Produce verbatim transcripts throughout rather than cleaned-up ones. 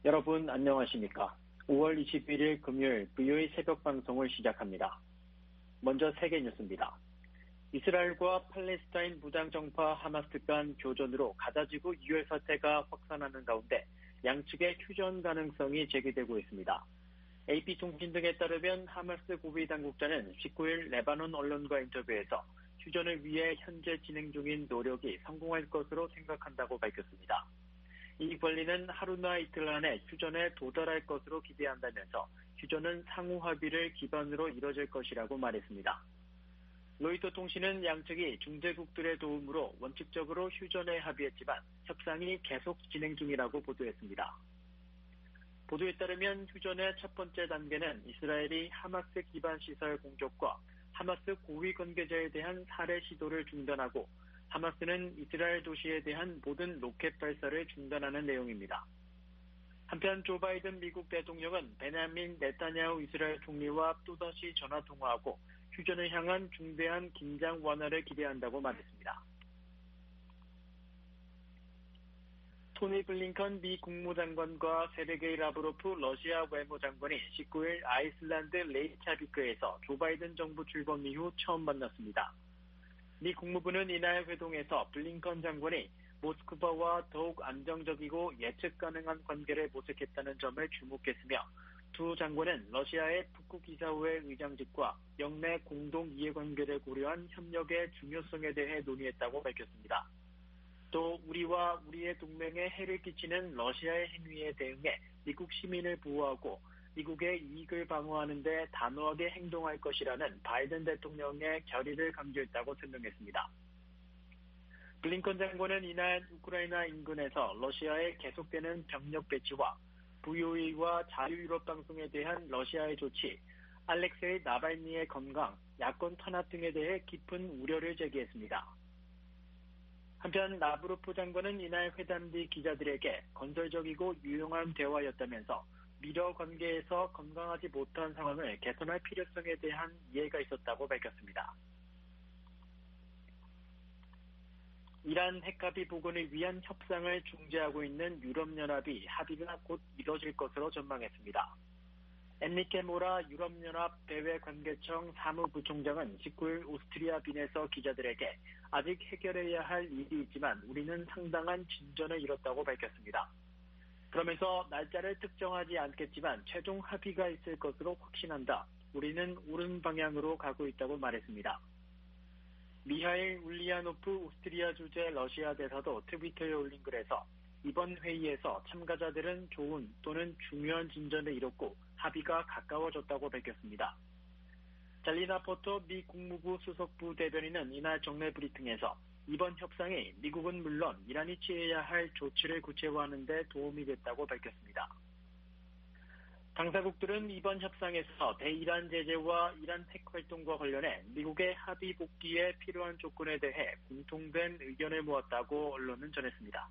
여러분 안녕하십니까? 오월 이십일일 금요일 브이오에이 새벽 방송을 시작합니다. 먼저 세계 뉴스입니다. 이스라엘과 팔레스타인 무장정파 하마스 간 교전으로 가자지구 이율 사태가 확산하는 가운데 양측의 휴전 가능성이 제기되고 있습니다. 에이피통신 등에 따르면 하마스 고위 당국자는 십구일 레바논 언론과 인터뷰에서 휴전을 위해 현재 진행 중인 노력이 성공할 것으로 생각한다고 밝혔습니다. 이 관리는 하루나 이틀 안에 휴전에 도달할 것으로 기대한다면서 휴전은 상호 합의를 기반으로 이뤄질 것이라고 말했습니다. 로이터 통신은 양측이 중재국들의 도움으로 원칙적으로 휴전에 합의했지만 협상이 계속 진행 중이라고 보도했습니다. 보도에 따르면 휴전의 첫 번째 단계는 이스라엘이 하마스 기반 시설 공격과 하마스 고위 관계자에 대한 살해 시도를 중단하고 하마스는 이스라엘 도시에 대한 모든 로켓 발사를 중단하는 내용입니다. 한편 조 바이든 미국 대통령은 베냐민 네타냐후 이스라엘 총리와 또다시 전화통화하고 휴전을 향한 중대한 긴장 완화를 기대한다고 말했습니다. 토니 블링컨 미 국무장관과 세르게이 라브로프 러시아 외무장관이 십구일 아이슬란드 레이캬비크에서 조 바이든 정부 출범 이후 처음 만났습니다. 미 국무부는 이날 회동에서 블링컨 장관이 모스크바와 더욱 안정적이고 예측 가능한 관계를 모색했다는 점을 주목했으며 두 장관은 러시아의 북극이사회 의장직과 영내 공동 이해관계를 고려한 협력의 중요성에 대해 논의했다고 밝혔습니다. 또 우리와 우리의 동맹에 해를 끼치는 러시아의 행위에 대응해 미국 시민을 보호하고 미국의 이익을 방어하는 데 단호하게 행동할 것이라는 바이든 대통령의 결의를 강조했다고 설명했습니다. 블링컨 장관은 이날 우크라이나 인근에서 러시아의 계속되는 병력 배치와 브이오에이와 자유유럽 방송에 대한 러시아의 조치, 알렉세이 나발니의 건강, 야권 탄압 등에 대해 깊은 우려를 제기했습니다. 한편 라브로프 장관은 이날 회담 뒤 기자들에게 건설적이고 유용한 대화였다면서 미러 관계에서 건강하지 못한 상황을 개선할 필요성에 대한 이해가 있었다고 밝혔습니다. 이란 핵합의 복원을 위한 협상을 중재하고 있는 유럽연합이 합의가 곧 이뤄질 것으로 전망했습니다. 엔리케 모라 유럽연합 대외관계청 사무부총장은 십구일 오스트리아 빈에서 기자들에게 아직 해결해야 할 일이 있지만 우리는 상당한 진전을 이뤘다고 밝혔습니다. 그러면서 날짜를 특정하지 않겠지만 최종 합의가 있을 것으로 확신한다. 우리는 옳은 방향으로 가고 있다고 말했습니다. 미하일 울리아노프 오스트리아 주재 러시아 대사도 트위터에 올린 글에서 이번 회의에서 참가자들은 좋은 또는 중요한 진전을 이뤘고 합의가 가까워졌다고 밝혔습니다. 잘리나 포터 미 국무부 수석부 대변인은 이날 정례 브리핑에서 이번 협상이 미국은 물론 이란이 취해야 할 조치를 구체화하는 데 도움이 됐다고 밝혔습니다. 당사국들은 이번 협상에서 대이란 제재와 이란 핵 활동과 관련해 미국의 합의 복귀에 필요한 조건에 대해 공통된 의견을 모았다고 언론은 전했습니다.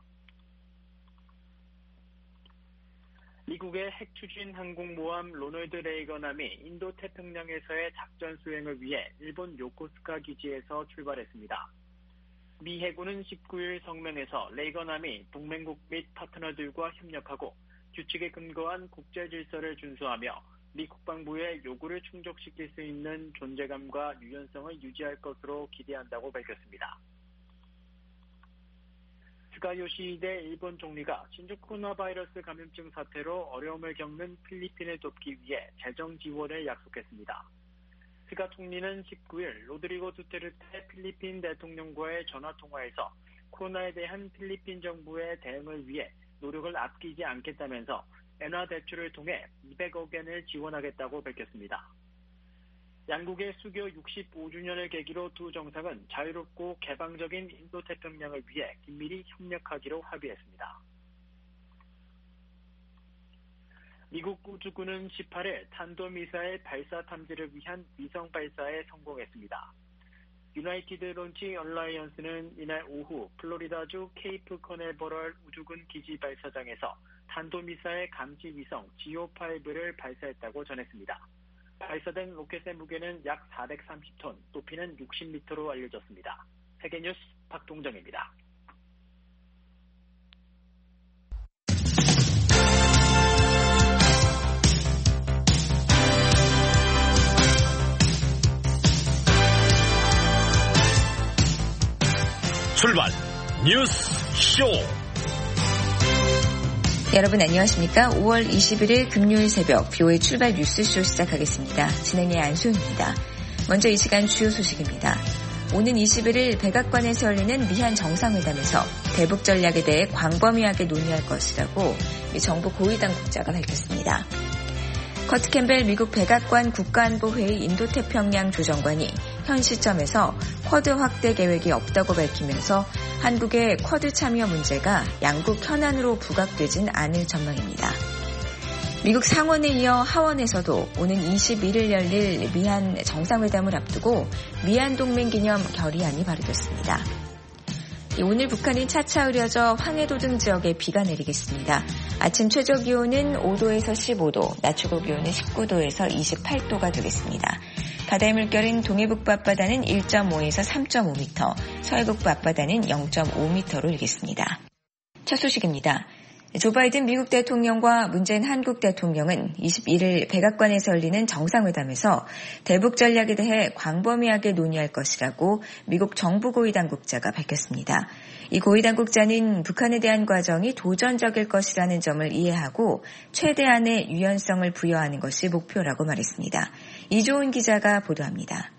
미국의 핵 추진 항공모함 로널드 레이건함이 인도 태평양에서의 작전 수행을 위해 일본 요코스카 기지에서 출발했습니다. 미 해군은 십구일 성명에서 레이건함이 동맹국 및 파트너들과 협력하고 규칙에 근거한 국제 질서를 준수하며 미 국방부의 요구를 충족시킬 수 있는 존재감과 유연성을 유지할 것으로 기대한다고 밝혔습니다. 스가 요시히데 일본 총리가 신종 코로나 바이러스 감염증 사태로 어려움을 겪는 필리핀을 돕기 위해 재정 지원을 약속했습니다. 스가 총리는 십구일 로드리고 두테르테 필리핀 대통령과의 전화통화에서 코로나에 대한 필리핀 정부의 대응을 위해 노력을 아끼지 않겠다면서 엔화 대출을 통해 이백억 엔을 지원하겠다고 밝혔습니다. 양국의 수교 육십오주년을 계기로 두 정상은 자유롭고 개방적인 인도태평양을 위해 긴밀히 협력하기로 합의했습니다. 미국 우주군은 십팔일 탄도미사일 발사 탐지를 위한 위성 발사에 성공했습니다. 유나이티드 론치 얼라이언스는 이날 오후 플로리다주 케이프 커네버럴 우주군 기지 발사장에서 탄도미사일 감시 위성 지오파이브를 발사했다고 전했습니다. 발사된 로켓의 무게는 약 사백삼십 톤, 높이는 육십 미터로 알려졌습니다. 세계뉴스 박동정입니다. 뉴스 쇼. 여러분 안녕하십니까? 오월 이십일일 금요일 새벽 비오의 출발 뉴스쇼 시작하겠습니다. 진행의 안소영입니다. 먼저 이 시간 주요 소식입니다. 오는 이십일일 백악관에서 열리는 미한 정상회담에서 대북 전략에 대해 광범위하게 논의할 것이라고 미 정부 고위 당국자가 밝혔습니다. 커트 캠벨 미국 백악관 국가안보회의 인도태평양 조정관이 현 시점에서 쿼드 확대 계획이 없다고 밝히면서 한국의 쿼드 참여 문제가 양국 현안으로 부각되진 않을 전망입니다. 미국 상원에 이어 하원에서도 오는 이십일일 열릴 미한 정상회담을 앞두고 미한 동맹 기념 결의안이 발의됐습니다. 오늘 북한은 차차 흐려져 황해도 등 지역에 비가 내리겠습니다. 아침 최저 기온은 오도에서 십오도, 낮 최고 기온은 십구도에서 이십팔도가 되겠습니다. 바다의 물결은 동해북부 앞바다는 일점오에서 삼점오미터, 서해북부 앞바다는 영점오미터로 일겠습니다. 첫 소식입니다. 조 바이든 미국 대통령과 문재인 한국 대통령은 이십일일 백악관에서 열리는 정상회담에서 대북 전략에 대해 광범위하게 논의할 것이라고 미국 정부 고위 당국자가 밝혔습니다. 이 고위 당국자는 북한에 대한 과정이 도전적일 것이라는 점을 이해하고 최대한의 유연성을 부여하는 것이 목표라고 말했습니다. 이조은 기자가 보도합니다.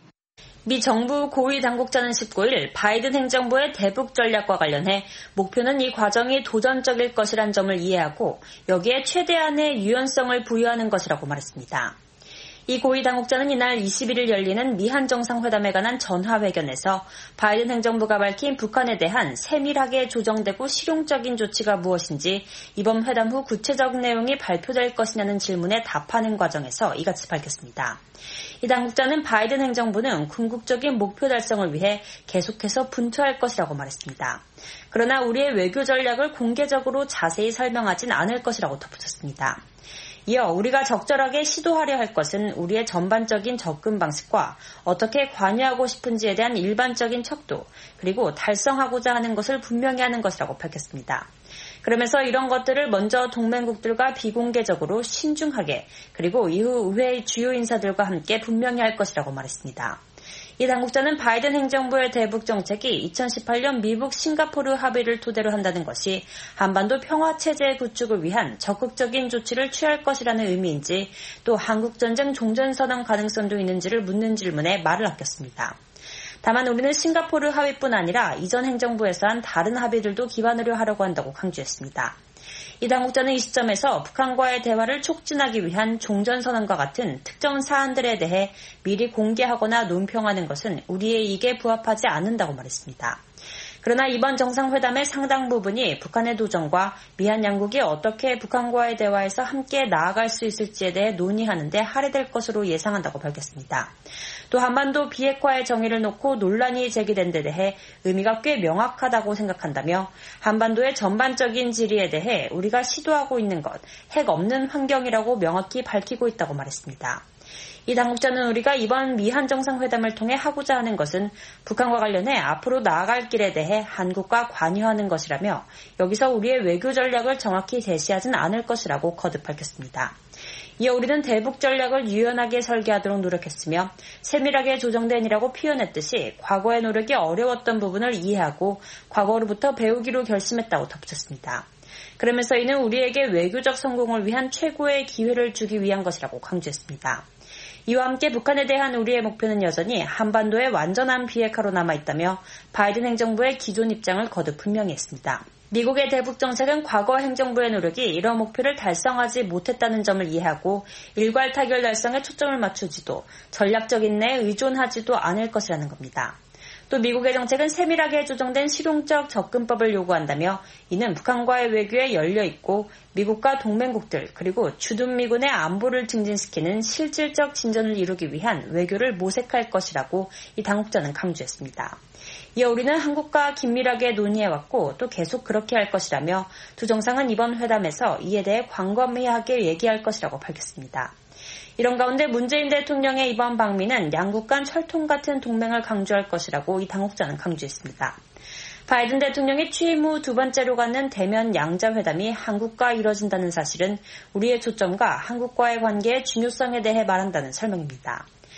미 정부 고위 당국자는 십구일 바이든 행정부의 대북 전략과 관련해 목표는 이 과정이 도전적일 것이란 점을 이해하고 여기에 최대한의 유연성을 부여하는 것이라고 말했습니다. 이 고위 당국자는 이날 이십일일 열리는 미한 정상회담에 관한 전화회견에서 바이든 행정부가 밝힌 북한에 대한 세밀하게 조정되고 실용적인 조치가 무엇인지 이번 회담 후 구체적 내용이 발표될 것이냐는 질문에 답하는 과정에서 이같이 밝혔습니다. 이 당국자는 바이든 행정부는 궁극적인 목표 달성을 위해 계속해서 분투할 것이라고 말했습니다. 그러나 우리의 외교 전략을 공개적으로 자세히 설명하진 않을 것이라고 덧붙였습니다. 이어 우리가 적절하게 시도하려 할 것은 우리의 전반적인 접근 방식과 어떻게 관여하고 싶은지에 대한 일반적인 척도, 그리고 달성하고자 하는 것을 분명히 하는 것이라고 밝혔습니다. 그러면서 이런 것들을 먼저 동맹국들과 비공개적으로 신중하게, 그리고 이후 의회 주요 인사들과 함께 분명히 할 것이라고 말했습니다. 이 당국자는 바이든 행정부의 대북 정책이 이천십팔년 미국 싱가포르 합의를 토대로 한다는 것이 한반도 평화체제 구축을 위한 적극적인 조치를 취할 것이라는 의미인지, 또 한국전쟁 종전선언 가능성도 있는지를 묻는 질문에 말을 아꼈습니다. 다만 우리는 싱가포르 합의뿐 아니라 이전 행정부에서 한 다른 합의들도 기반으로 하려고 한다고 강조했습니다. 이 당국자는 이 시점에서 북한과의 대화를 촉진하기 위한 종전선언과 같은 특정 사안들에 대해 미리 공개하거나 논평하는 것은 우리의 이익에 부합하지 않는다고 말했습니다. 그러나 이번 정상회담의 상당 부분이 북한의 도전과 미한 양국이 어떻게 북한과의 대화에서 함께 나아갈 수 있을지에 대해 논의하는 데 할애될 것으로 예상한다고 밝혔습니다. 또 한반도 비핵화의 정의를 놓고 논란이 제기된 데 대해 의미가 꽤 명확하다고 생각한다며 한반도의 전반적인 질의에 대해 우리가 시도하고 있는 것, 핵 없는 환경이라고 명확히 밝히고 있다고 말했습니다. 이 당국자는 우리가 이번 미한 정상회담을 통해 하고자 하는 것은 북한과 관련해 앞으로 나아갈 길에 대해 한국과 관여하는 것이라며 여기서 우리의 외교 전략을 정확히 제시하진 않을 것이라고 거듭 밝혔습니다. 이어 우리는 대북 전략을 유연하게 설계하도록 노력했으며 세밀하게 조정된 이라고 표현했듯이 과거의 노력이 어려웠던 부분을 이해하고 과거로부터 배우기로 결심했다고 덧붙였습니다. 그러면서 이는 우리에게 외교적 성공을 위한 최고의 기회를 주기 위한 것이라고 강조했습니다. 이와 함께 북한에 대한 우리의 목표는 여전히 한반도의 완전한 비핵화로 남아있다며 바이든 행정부의 기존 입장을 거듭 분명히 했습니다. 미국의 대북 정책은 과거 행정부의 노력이 이런 목표를 달성하지 못했다는 점을 이해하고 일괄 타결 달성에 초점을 맞추지도 전략적 인내에 의존하지도 않을 것이라는 겁니다. 또 미국의 정책은 세밀하게 조정된 실용적 접근법을 요구한다며 이는 북한과의 외교에 열려있고 미국과 동맹국들 그리고 주둔미군의 안보를 증진시키는 실질적 진전을 이루기 위한 외교를 모색할 것이라고 이 당국자는 강조했습니다. 이어 우리는 한국과 긴밀하게 논의해왔고 또 계속 그렇게 할 것이라며 두 정상은 이번 회담에서 이에 대해 광범위하게 얘기할 것이라고 밝혔습니다. 이런 가운데 문재인 대통령의 이번 방미는 양국 간 철통 같은 동맹을 강조할 것이라고 이 당국자는 강조했습니다. 바이든 대통령이 취임 후 두 번째로 갖는 대면 양자회담이 한국과 이뤄진다는 사실은 우리의 초점과 한국과의 관계의 중요성에 대해 말한다는 설명입니다.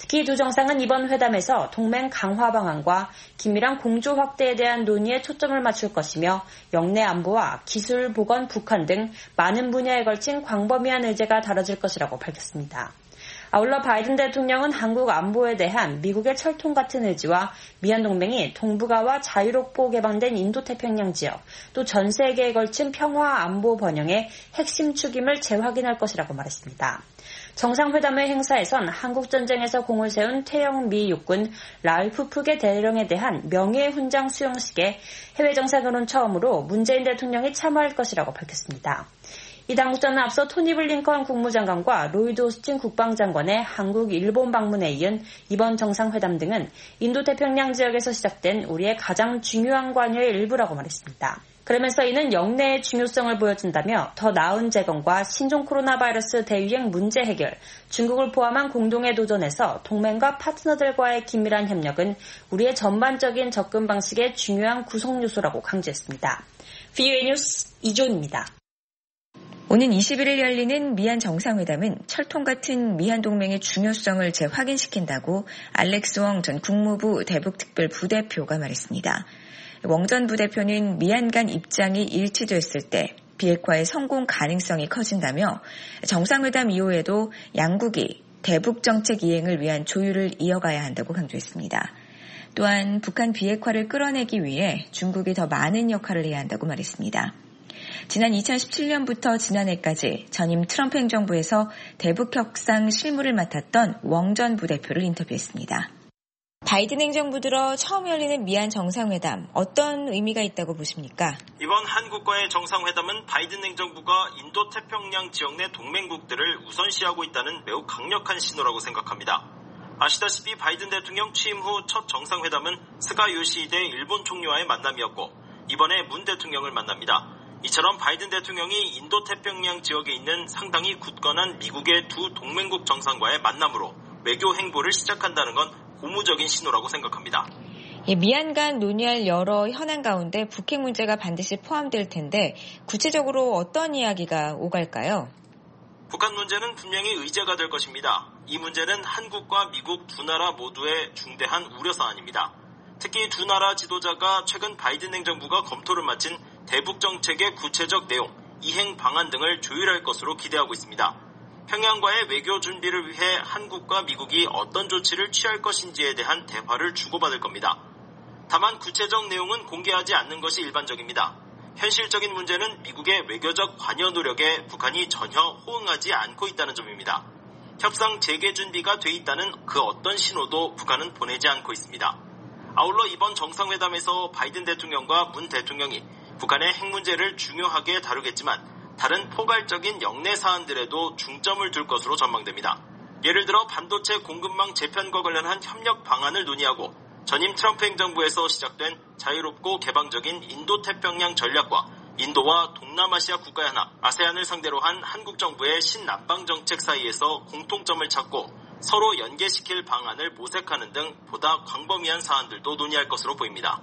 특히 두 정상은 이번 회담에서 동맹 강화 방안과 긴밀한 공조 확대에 대한 논의에 초점을 맞출 것이며 영내 안보와 기술, 보건, 북한 등 많은 분야에 걸친 광범위한 의제가 다뤄질 것이라고 밝혔습니다. 아울러 바이든 대통령은 한국 안보에 대한 미국의 철통 같은 의지와 미한 동맹이 동북아와 자유롭고 개방된 인도태평양 지역, 또 전 세계에 걸친 평화 안보 번영의 핵심 축임을 재확인할 것이라고 말했습니다. 정상회담의 행사에선 한국전쟁에서 공을 세운 태영 미 육군 라울프 푸게 대령에 대한 명예훈장 수용식에 해외 정상으로는 처음으로 문재인 대통령이 참여할 것이라고 밝혔습니다. 이 당국자는 앞서 토니 블링컨 국무장관과 로이드 오스틴 국방장관의 한국, 일본 방문에 이은 이번 정상회담 등은 인도태평양 지역에서 시작된 우리의 가장 중요한 관여의 일부라고 말했습니다. 그러면서 이는 영내의 중요성을 보여준다며 더 나은 재건과 신종 코로나 바이러스 대유행 문제 해결, 중국을 포함한 공동의 도전에서 동맹과 파트너들과의 긴밀한 협력은 우리의 전반적인 접근 방식의 중요한 구성 요소라고 강조했습니다. 브이오에이 뉴스 이조은입니다. 오는 이십일 일 열리는 미한 정상회담은 철통 같은 미한 동맹의 중요성을 재확인시킨다고 알렉스 웡 전 국무부 대북특별부대표가 말했습니다. 웡 전 부대표는 미한 간 입장이 일치됐을 때 비핵화의 성공 가능성이 커진다며 정상회담 이후에도 양국이 대북 정책 이행을 위한 조율을 이어가야 한다고 강조했습니다. 또한 북한 비핵화를 끌어내기 위해 중국이 더 많은 역할을 해야 한다고 말했습니다. 지난 이천십칠 년부터 지난해까지 전임 트럼프 행정부에서 대북 협상 실무를 맡았던 웡 전 부대표를 인터뷰했습니다. 바이든 행정부 들어 처음 열리는 미한 정상회담, 어떤 의미가 있다고 보십니까? 이번 한국과의 정상회담은 바이든 행정부가 인도태평양 지역 내 동맹국들을 우선시하고 있다는 매우 강력한 신호라고 생각합니다. 아시다시피 바이든 대통령 취임 후 첫 정상회담은 스가 요시히데 일본 총리와의 만남이었고 이번에 문 대통령을 만납니다. 이처럼 바이든 대통령이 인도태평양 지역에 있는 상당히 굳건한 미국의 두 동맹국 정상과의 만남으로 외교 행보를 시작한다는 건 고무적인 신호라고 생각합니다. 미한 간 논의할 여러 현안 가운데 북핵 문제가 반드시 포함될 텐데 구체적으로 어떤 이야기가 오갈까요? 북한 문제는 분명히 의제가 될 것입니다. 이 문제는 한국과 미국 두 나라 모두의 중대한 우려사안입니다. 특히 두 나라 지도자가 최근 바이든 행정부가 검토를 마친 대북 정책의 구체적 내용, 이행 방안 등을 조율할 것으로 기대하고 있습니다. 평양과의 외교 준비를 위해 한국과 미국이 어떤 조치를 취할 것인지에 대한 대화를 주고받을 겁니다. 다만 구체적 내용은 공개하지 않는 것이 일반적입니다. 현실적인 문제는 미국의 외교적 관여 노력에 북한이 전혀 호응하지 않고 있다는 점입니다. 협상 재개 준비가 돼 있다는 그 어떤 신호도 북한은 보내지 않고 있습니다. 아울러 이번 정상회담에서 바이든 대통령과 문 대통령이 북한의 핵 문제를 중요하게 다루겠지만 다른 포괄적인 영내 사안들에도 중점을 둘 것으로 전망됩니다. 예를 들어 반도체 공급망 재편과 관련한 협력 방안을 논의하고 전임 트럼프 행정부에서 시작된 자유롭고 개방적인 인도태평양 전략과 인도와 동남아시아 국가연합, 아세안을 상대로 한 한국 정부의 신남방 정책 사이에서 공통점을 찾고 서로 연계시킬 방안을 모색하는 등 보다 광범위한 사안들도 논의할 것으로 보입니다.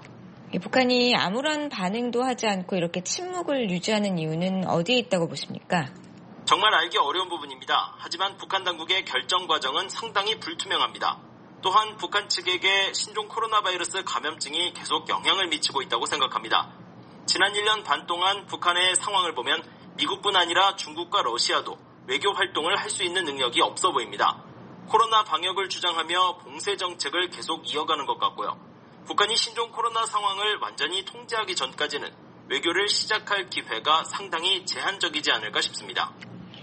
북한이 아무런 반응도 하지 않고 이렇게 침묵을 유지하는 이유는 어디에 있다고 보십니까? 정말 알기 어려운 부분입니다. 하지만 북한 당국의 결정 과정은 상당히 불투명합니다. 또한 북한 측에게 신종 코로나 바이러스 감염증이 계속 영향을 미치고 있다고 생각합니다. 지난 일 년 반 동안 북한의 상황을 보면 미국뿐 아니라 중국과 러시아도 외교 활동을 할 수 있는 능력이 없어 보입니다. 코로나 방역을 주장하며 봉쇄 정책을 계속 이어가는 것 같고요. 북한이 신종 코로나 상황을 완전히 통제하기 전까지는 외교를 시작할 기회가 상당히 제한적이지 않을까 싶습니다.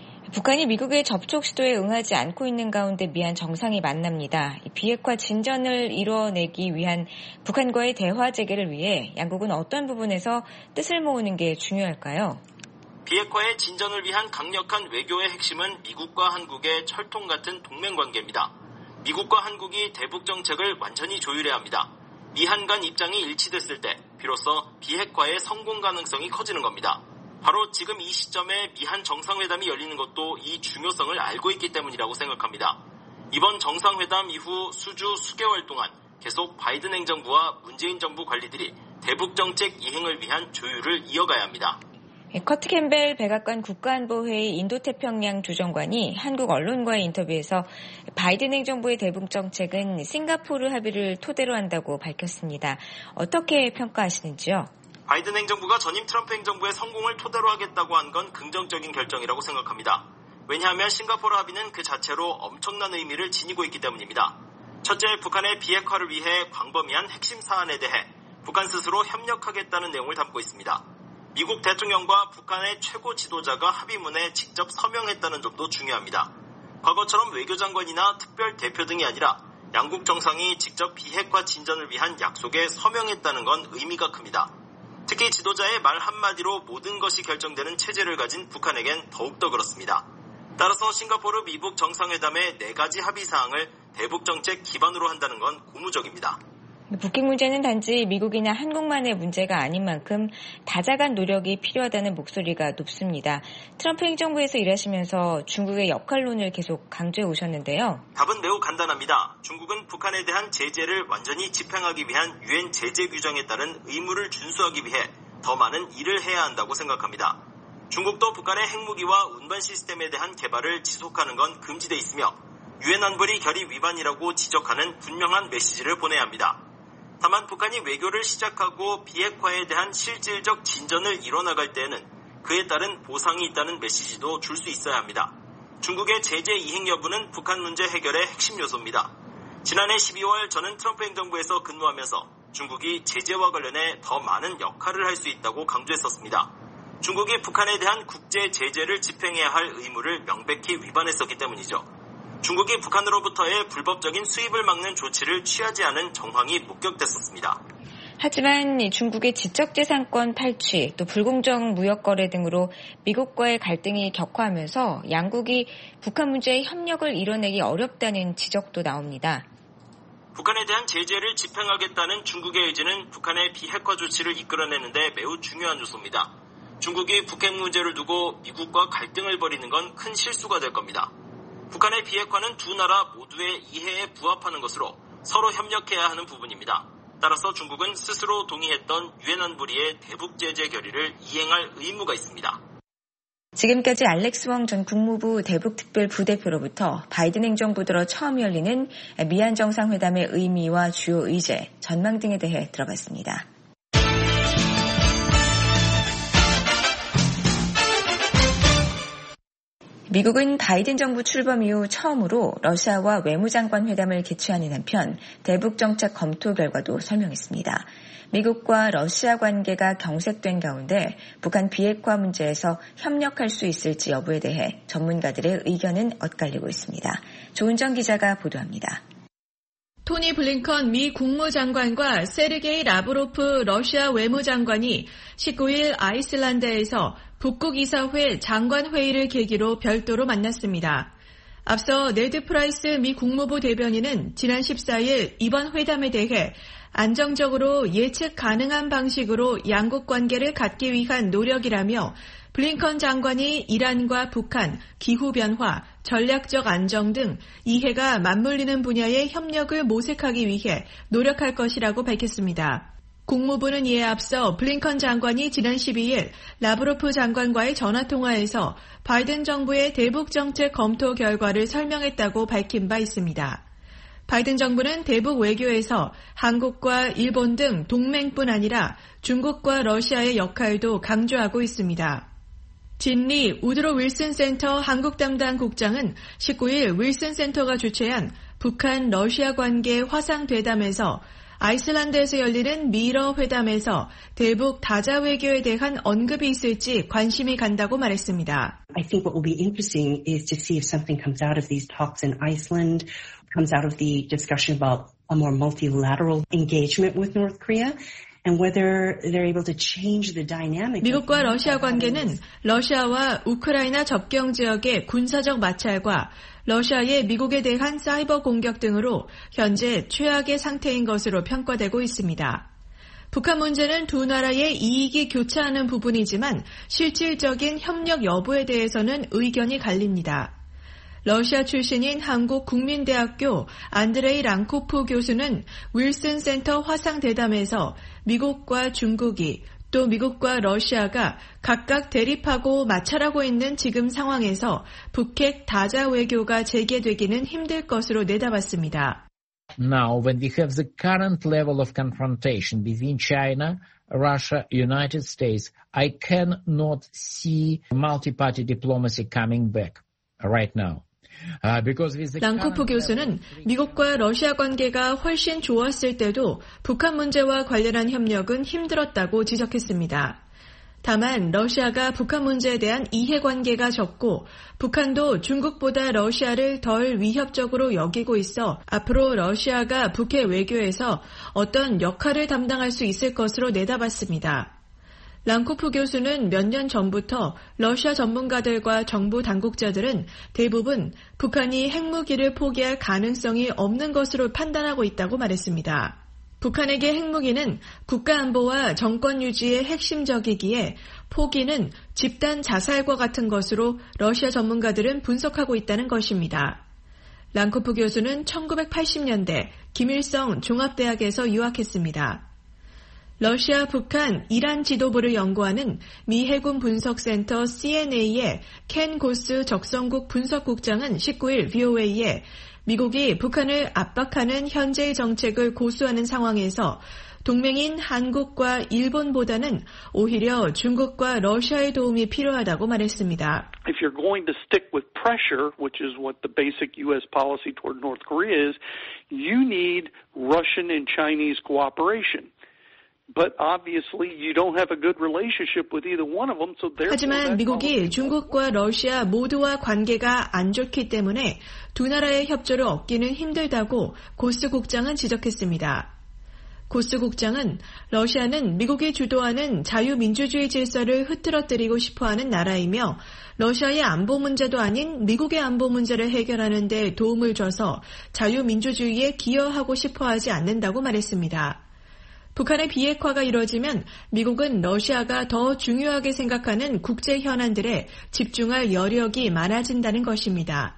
북한이 미국의 접촉 시도에 응하지 않고 있는 가운데 미한 정상이 만납니다. 비핵화 진전을 이뤄내기 위한 북한과의 대화 재개를 위해 양국은 어떤 부분에서 뜻을 모으는 게 중요할까요? 비핵화의 진전을 위한 강력한 외교의 핵심은 미국과 한국의 철통 같은 동맹관계입니다. 미국과 한국이 대북 정책을 완전히 조율해야 합니다. 미한 간 입장이 일치됐을 때 비로소 비핵화의 성공 가능성이 커지는 겁니다. 바로 지금 이 시점에 미한 정상회담이 열리는 것도 이 중요성을 알고 있기 때문이라고 생각합니다. 이번 정상회담 이후 수주 수개월 동안 계속 바이든 행정부와 문재인 정부 관리들이 대북 정책 이행을 위한 조율을 이어가야 합니다. 커트 캠벨 백악관 국가안보회의 인도태평양 조정관이 한국 언론과의 인터뷰에서 바이든 행정부의 대북 정책은 싱가포르 합의를 토대로 한다고 밝혔습니다. 어떻게 평가하시는지요? 바이든 행정부가 전임 트럼프 행정부의 성공을 토대로 하겠다고 한 건 긍정적인 결정이라고 생각합니다. 왜냐하면 싱가포르 합의는 그 자체로 엄청난 의미를 지니고 있기 때문입니다. 첫째, 북한의 비핵화를 위해 광범위한 핵심 사안에 대해 북한 스스로 협력하겠다는 내용을 담고 있습니다. 미국 대통령과 북한의 최고 지도자가 합의문에 직접 서명했다는 점도 중요합니다. 과거처럼 외교장관이나 특별 대표 등이 아니라 양국 정상이 직접 비핵화 진전을 위한 약속에 서명했다는 건 의미가 큽니다. 특히 지도자의 말 한마디로 모든 것이 결정되는 체제를 가진 북한에겐 더욱더 그렇습니다. 따라서 싱가포르 미국 정상회담의 네 가지 합의사항을 대북 정책 기반으로 한다는 건 고무적입니다. 북핵 문제는 단지 미국이나 한국만의 문제가 아닌 만큼 다자간 노력이 필요하다는 목소리가 높습니다. 트럼프 행정부에서 일하시면서 중국의 역할론을 계속 강조해 오셨는데요. 답은 매우 간단합니다. 중국은 북한에 대한 제재를 완전히 집행하기 위한 유엔 제재 규정에 따른 의무를 준수하기 위해 더 많은 일을 해야 한다고 생각합니다. 중국도 북한의 핵무기와 운반 시스템에 대한 개발을 지속하는 건 금지돼 있으며 유엔 안보리 결의 위반이라고 지적하는 분명한 메시지를 보내야 합니다. 다만 북한이 외교를 시작하고 비핵화에 대한 실질적 진전을 이뤄나갈 때에는 그에 따른 보상이 있다는 메시지도 줄 수 있어야 합니다. 중국의 제재 이행 여부는 북한 문제 해결의 핵심 요소입니다. 지난해 십이월 저는 트럼프 행정부에서 근무하면서 중국이 제재와 관련해 더 많은 역할을 할 수 있다고 강조했었습니다. 중국이 북한에 대한 국제 제재를 집행해야 할 의무를 명백히 위반했었기 때문이죠. 중국이 북한으로부터의 불법적인 수입을 막는 조치를 취하지 않은 정황이 목격됐었습니다. 하지만 중국의 지적재산권 탈취, 또 불공정 무역거래 등으로 미국과의 갈등이 격화하면서 양국이 북한 문제에 협력을 이뤄내기 어렵다는 지적도 나옵니다. 북한에 대한 제재를 집행하겠다는 중국의 의지는 북한의 비핵화 조치를 이끌어내는 데 매우 중요한 요소입니다. 중국이 북핵 문제를 두고 미국과 갈등을 벌이는 건 큰 실수가 될 겁니다. 북한의 비핵화는 두 나라 모두의 이해에 부합하는 것으로 서로 협력해야 하는 부분입니다. 따라서 중국은 스스로 동의했던 유엔 안보리의 대북 제재 결의를 이행할 의무가 있습니다. 지금까지 알렉스 웡 전 국무부 대북특별 부대표로부터 바이든 행정부 들어 처음 열리는 미한 정상회담의 의미와 주요 의제, 전망 등에 대해 들어봤습니다. 미국은 바이든 정부 출범 이후 처음으로 러시아와 외무장관 회담을 개최하는 한편 대북 정책 검토 결과도 설명했습니다. 미국과 러시아 관계가 경색된 가운데 북한 비핵화 문제에서 협력할 수 있을지 여부에 대해 전문가들의 의견은 엇갈리고 있습니다. 조은정 기자가 보도합니다. 토니 블링컨 미 국무장관과 세르게이 라브로프 러시아 외무장관이 십구일 아이슬란드에서 북극이사회 장관회의를 계기로 별도로 만났습니다. 앞서 네드 프라이스 미 국무부 대변인은 지난 십사일 이번 회담에 대해 안정적으로 예측 가능한 방식으로 양국 관계를 갖기 위한 노력이라며 블링컨 장관이 이란과 북한, 기후변화, 전략적 안정 등 이해가 맞물리는 분야의 협력을 모색하기 위해 노력할 것이라고 밝혔습니다. 국무부는 이에 앞서 블링컨 장관이 지난 십이일 라브로프 장관과의 전화통화에서 바이든 정부의 대북 정책 검토 결과를 설명했다고 밝힌 바 있습니다. 바이든 정부는 대북 외교에서 한국과 일본 등 동맹뿐 아니라 중국과 러시아의 역할도 강조하고 있습니다. 진리 우드로 윌슨 센터 한국 담당 국장은 십구일 윌슨 센터가 주최한 북한 러시아 관계 화상 대담에서 아이슬란드에서 열리는 미러 회담에서 대북 다자 외교에 대한 언급이 있을지 관심이 간다고 말했습니다. I think what will be interesting is to see if something comes out of these talks in Iceland, comes out of the discussion about a more multilateral engagement with North Korea. And whether they're able to change the dynamic. 미국과 러시아 관계는 러시아와 우크라이나 접경 지역의 군사적 마찰과 러시아의 미국에 대한 사이버 공격 등으로 현재 최악의 상태인 것으로 평가되고 있습니다. 북한 문제는 두 나라의 이익이 교차하는 부분이지만 실질적인 협력 여부에 대해서는 의견이 갈립니다. 러시아 출신인 한국국민대학교 안드레이 랑코프 교수는 윌슨 센터 화상 대담에서 미국과 중국이 또 미국과 러시아가 각각 대립하고 마찰하고 있는 지금 상황에서 북핵 다자 외교가 재개되기는 힘들 것으로 내다봤습니다. Now, when we have the current level of confrontation between China, Russia, United States, I cannot see multi-party diplomacy coming back right now. 랑코프 교수는 미국과 러시아 관계가 훨씬 좋았을 때도 북한 문제와 관련한 협력은 힘들었다고 지적했습니다. 다만 러시아가 북한 문제에 대한 이해관계가 적고 북한도 중국보다 러시아를 덜 위협적으로 여기고 있어 앞으로 러시아가 북핵 외교에서 어떤 역할을 담당할 수 있을 것으로 내다봤습니다. 랑코프 교수는 몇 년 전부터 러시아 전문가들과 정부 당국자들은 대부분 북한이 핵무기를 포기할 가능성이 없는 것으로 판단하고 있다고 말했습니다. 북한에게 핵무기는 국가안보와 정권 유지에 핵심적이기에 포기는 집단 자살과 같은 것으로 러시아 전문가들은 분석하고 있다는 것입니다. 랑코프 교수는 천구백팔십 년대 김일성 종합대학에서 유학했습니다. 러시아, 북한, 이란 지도부를 연구하는 미 해군 분석센터 씨엔에이의 켄 고스 적성국 분석국장은 십구 일 브이오에이에 미국이 북한을 압박하는 현재의 정책을 고수하는 상황에서 동맹인 한국과 일본보다는 오히려 중국과 러시아의 도움이 필요하다고 말했습니다. If you're going to stick with pressure, which is what the basic U S policy toward North Korea is, you need Russian and Chinese cooperation. But obviously you don't have a good relationship with either one of them, so therefore. 하지만 미국이 중국과 러시아 모두와 관계가 안 좋기 때문에 두 나라의 협조를 얻기는 힘들다고 고스 국장은 지적했습니다. 고스 국장은 러시아는 미국이 주도하는 자유민주주의 질서를 흐트러뜨리고 싶어하는 나라이며 러시아의 안보 문제도 아닌 미국의 안보 문제를 해결하는 데 도움을 줘서 자유민주주의에 기여하고 싶어하지 않는다고 말했습니다. 북한의 비핵화가 이뤄지면 미국은 러시아가 더 중요하게 생각하는 국제 현안들에 집중할 여력이 많아진다는 것입니다.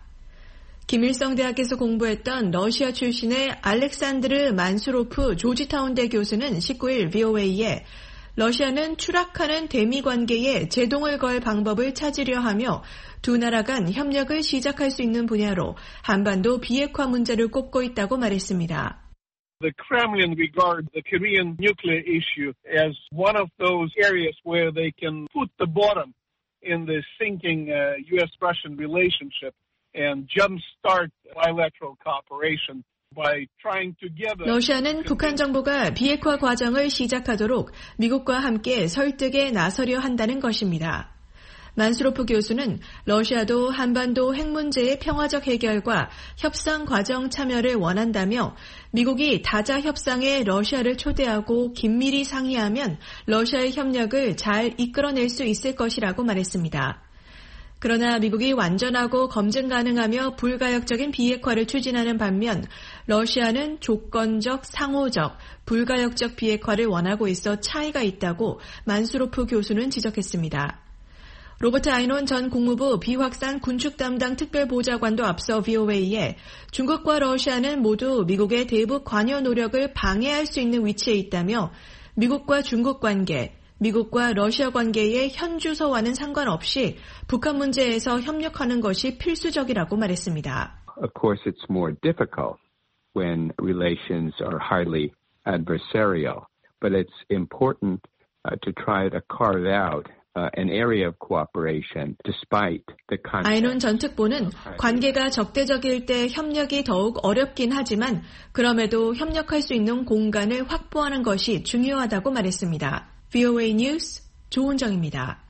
김일성 대학에서 공부했던 러시아 출신의 알렉산드르 만수로프 조지타운대 교수는 십구 일 브이오에이에 러시아는 추락하는 대미 관계에 제동을 걸 방법을 찾으려 하며 두 나라 간 협력을 시작할 수 있는 분야로 한반도 비핵화 문제를 꼽고 있다고 말했습니다. The Kremlin regards the Korean nuclear issue as one of those areas where they can put the bottom in the sinking uh, U S-Russian relationship and jumpstart bilateral cooperation by trying together. 러시아는 북한 정부가 비핵화 과정을 시작하도록 미국과 함께 설득에 나서려 한다는 것입니다. 만수로프 교수는 러시아도 한반도 핵 문제의 평화적 해결과 협상 과정 참여를 원한다며 미국이 다자 협상에 러시아를 초대하고 긴밀히 상의하면 러시아의 협력을 잘 이끌어낼 수 있을 것이라고 말했습니다. 그러나 미국이 완전하고 검증 가능하며 불가역적인 비핵화를 추진하는 반면 러시아는 조건적, 상호적, 불가역적 비핵화를 원하고 있어 차이가 있다고 만수로프 교수는 지적했습니다. 로버트 아이논 전 국무부 비확산 군축 담당 특별보좌관도 앞서 브이오에이에 중국과 러시아는 모두 미국의 대북 관여 노력을 방해할 수 있는 위치에 있다며 미국과 중국 관계, 미국과 러시아 관계의 현주소와는 상관없이 북한 문제에서 협력하는 것이 필수적이라고 말했습니다. Of course, it's more difficult when relations are highly adversarial, but it's important uh, to try to carve out Uh, an area of cooperation despite the context. 아이논 전 특보는 관계가 적대적일 때 협력이 더욱 어렵긴 하지만 그럼에도 협력할 수 있는 공간을 확보하는 것이 중요하다고 말했습니다. 브이오에이 뉴스 조은정입니다.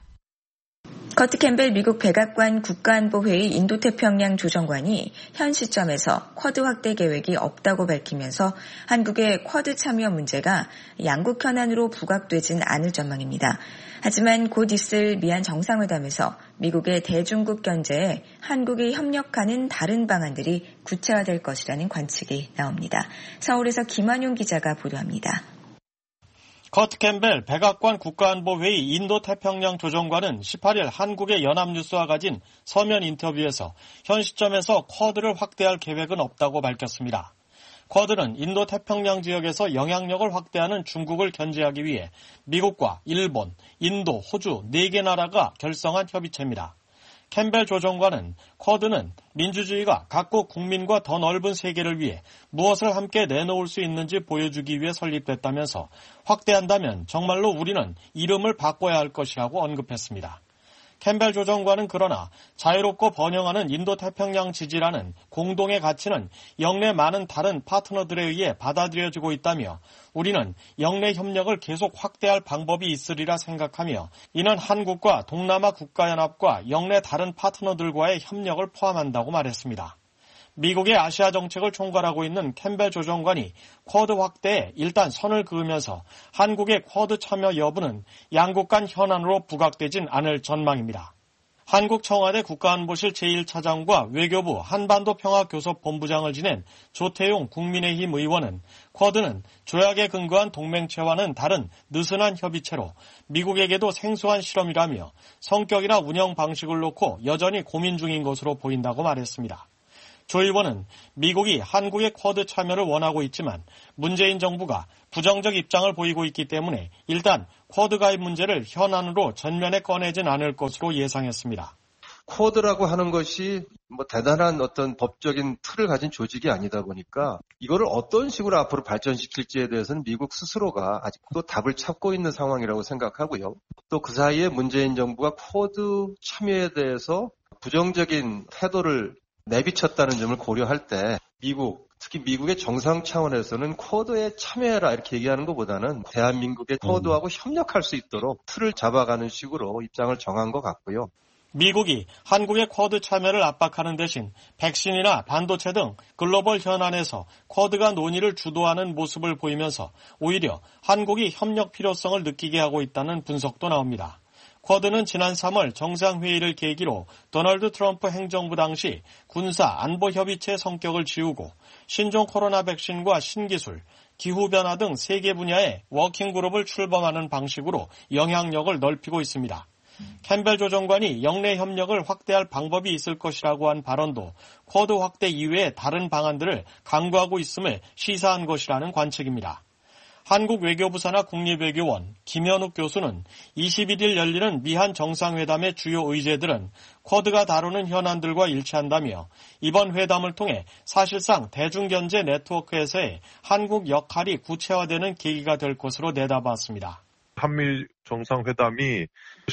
커트 캠벨 미국 백악관 국가안보회의 인도태평양 조정관이 현 시점에서 쿼드 확대 계획이 없다고 밝히면서 한국의 쿼드 참여 문제가 양국 현안으로 부각되진 않을 전망입니다. 하지만 곧 있을 미한 정상회담에서 미국의 대중국 견제에 한국이 협력하는 다른 방안들이 구체화될 것이라는 관측이 나옵니다. 서울에서 김환용 기자가 보도합니다. 커트 캠벨 백악관 국가안보회의 인도태평양 조정관은 십팔 일 한국의 연합뉴스와 가진 서면 인터뷰에서 현 시점에서 쿼드를 확대할 계획은 없다고 밝혔습니다. 쿼드는 인도태평양 지역에서 영향력을 확대하는 중국을 견제하기 위해 미국과 일본, 인도, 호주 네 개 나라가 결성한 협의체입니다. 캠벨 조정관은 쿼드는 민주주의가 각국 국민과 더 넓은 세계를 위해 무엇을 함께 내놓을 수 있는지 보여주기 위해 설립됐다면서 확대한다면 정말로 우리는 이름을 바꿔야 할 것이라고 언급했습니다. 캠벨 조정관은 그러나 자유롭고 번영하는 인도태평양 지지라는 공동의 가치는 영내 많은 다른 파트너들에 의해 받아들여지고 있다며 우리는 영내 협력을 계속 확대할 방법이 있으리라 생각하며 이는 한국과 동남아 국가연합과 영내 다른 파트너들과의 협력을 포함한다고 말했습니다. 미국의 아시아 정책을 총괄하고 있는 캠벨 조정관이 쿼드 확대에 일단 선을 그으면서 한국의 쿼드 참여 여부는 양국 간 현안으로 부각되진 않을 전망입니다. 한국 청와대 국가안보실 제일 차장과 외교부 한반도평화교섭본부장을 지낸 조태용 국민의힘 의원은 쿼드는 조약에 근거한 동맹체와는 다른 느슨한 협의체로 미국에게도 생소한 실험이라며 성격이나 운영 방식을 놓고 여전히 고민 중인 것으로 보인다고 말했습니다. 조 의원은 미국이 한국의 쿼드 참여를 원하고 있지만 문재인 정부가 부정적 입장을 보이고 있기 때문에 일단 쿼드 가입 문제를 현안으로 전면에 꺼내진 않을 것으로 예상했습니다. 쿼드라고 하는 것이 뭐 대단한 어떤 법적인 틀을 가진 조직이 아니다 보니까 이거를 어떤 식으로 앞으로 발전시킬지에 대해서는 미국 스스로가 아직도 답을 찾고 있는 상황이라고 생각하고요. 또 그 사이에 문재인 정부가 쿼드 참여에 대해서 부정적인 태도를 내비쳤다는 점을 고려할 때 미국, 특히 미국의 정상 차원에서는 쿼드에 참여해라 이렇게 얘기하는 것보다는 대한민국의 쿼드하고 협력할 수 있도록 틀을 잡아가는 식으로 입장을 정한 것 같고요. 미국이 한국의 쿼드 참여를 압박하는 대신 백신이나 반도체 등 글로벌 현안에서 쿼드가 논의를 주도하는 모습을 보이면서 오히려 한국이 협력 필요성을 느끼게 하고 있다는 분석도 나옵니다. 쿼드는 지난 삼월 정상회의를 계기로 도널드 트럼프 행정부 당시 군사 안보협의체 성격을 지우고 신종 코로나 백신과 신기술, 기후변화 등 세 개 분야의 워킹그룹을 출범하는 방식으로 영향력을 넓히고 있습니다. 캠벨 조정관이 영내 협력을 확대할 방법이 있을 것이라고 한 발언도 쿼드 확대 이외의 다른 방안들을 강구하고 있음을 시사한 것이라는 관측입니다. 한국 외교부산하 국립외교원 김현욱 교수는 이십일 일 열리는 미한 정상회담의 주요 의제들은 쿼드가 다루는 현안들과 일치한다며 이번 회담을 통해 사실상 대중견제 네트워크에서의 한국 역할이 구체화되는 계기가 될 것으로 내다봤습니다. 한미 정상회담이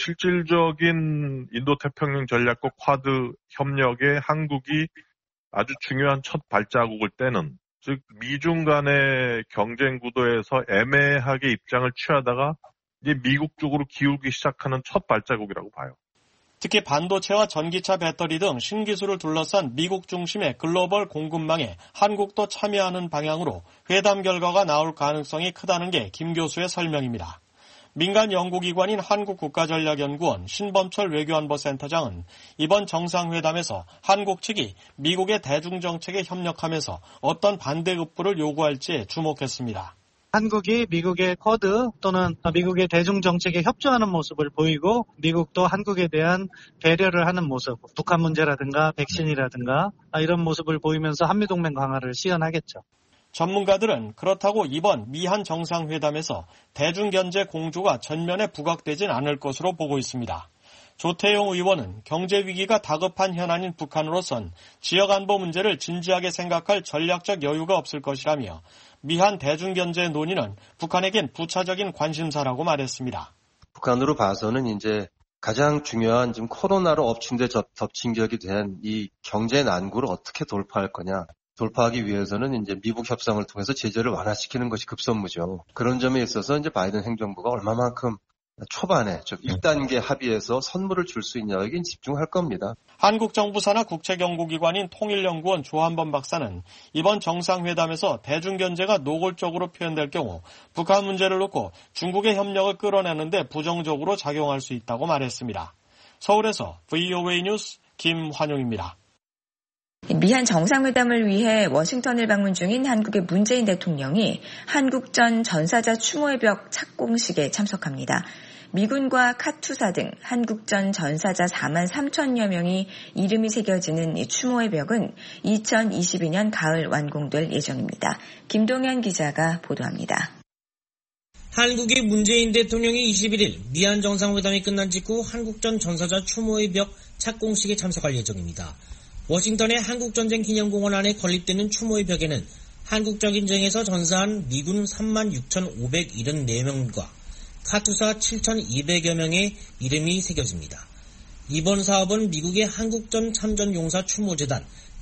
실질적인 인도태평양 전략과 쿼드 협력에 한국이 아주 중요한 첫 발자국을 떼는, 즉 미중 간의 경쟁 구도에서 애매하게 입장을 취하다가 이제 미국 쪽으로 기울기 시작하는 첫 발자국이라고 봐요. 특히 반도체와 전기차 배터리 등 신기술을 둘러싼 미국 중심의 글로벌 공급망에 한국도 참여하는 방향으로 회담 결과가 나올 가능성이 크다는 게 김 교수의 설명입니다. 민간 연구기관인 한국국가전략연구원 신범철 외교안보센터장은 이번 정상회담에서 한국 측이 미국의 대중정책에 협력하면서 어떤 반대급부를 요구할지에 주목했습니다. 한국이 미국의 쿼드 또는 미국의 대중정책에 협조하는 모습을 보이고 미국도 한국에 대한 배려를 하는 모습, 북한 문제라든가 백신이라든가 이런 모습을 보이면서 한미동맹 강화를 시연하겠죠. 전문가들은 그렇다고 이번 미한 정상회담에서 대중견제 공조가 전면에 부각되진 않을 것으로 보고 있습니다. 조태용 의원은 경제위기가 다급한 현안인 북한으로선 지역안보 문제를 진지하게 생각할 전략적 여유가 없을 것이라며 미한 대중견제 논의는 북한에겐 부차적인 관심사라고 말했습니다. 북한으로 봐서는 이제 가장 중요한 지금 코로나로 엎친 데 덮친 격이 된 이 경제 난구를 어떻게 돌파할 거냐. 돌파하기 위해서는 이제 미국 협상을 통해서 제재를 완화시키는 것이 급선무죠. 그런 점에 있어서 이제 바이든 행정부가 얼마만큼 초반에 즉 일 단계 합의해서 선물을 줄 수 있냐 여기 집중할 겁니다. 한국 정부 산하 국책연구기관인 통일연구원 조한범 박사는 이번 정상회담에서 대중견제가 노골적으로 표현될 경우 북한 문제를 놓고 중국의 협력을 끌어내는 데 부정적으로 작용할 수 있다고 말했습니다. 서울에서 브이오에이 뉴스 김환용입니다. 미한 정상회담을 위해 워싱턴을 방문 중인 한국의 문재인 대통령이 한국전 전사자 추모의 벽 착공식에 참석합니다. 미군과 카투사 등 한국전 전사자 사만 삼천여 명이 이름이 새겨지는 이 추모의 벽은 이천이십이 년 가을 완공될 예정입니다. 김동현 기자가 보도합니다. 한국의 문재인 대통령이 이십일 일 미한 정상회담이 끝난 직후 한국전 전사자 추모의 벽 착공식에 참석할 예정입니다. 워싱턴의 한국전쟁기념공원 안에 건립되는 추모의 벽에는 한국전쟁에서 전사한 미군 삼만 육천오백칠십사 명과 카투사 칠천이백여 명의 이름이 새겨집니다. 이번 사업은 미국의 한국전 참전용사 추모재단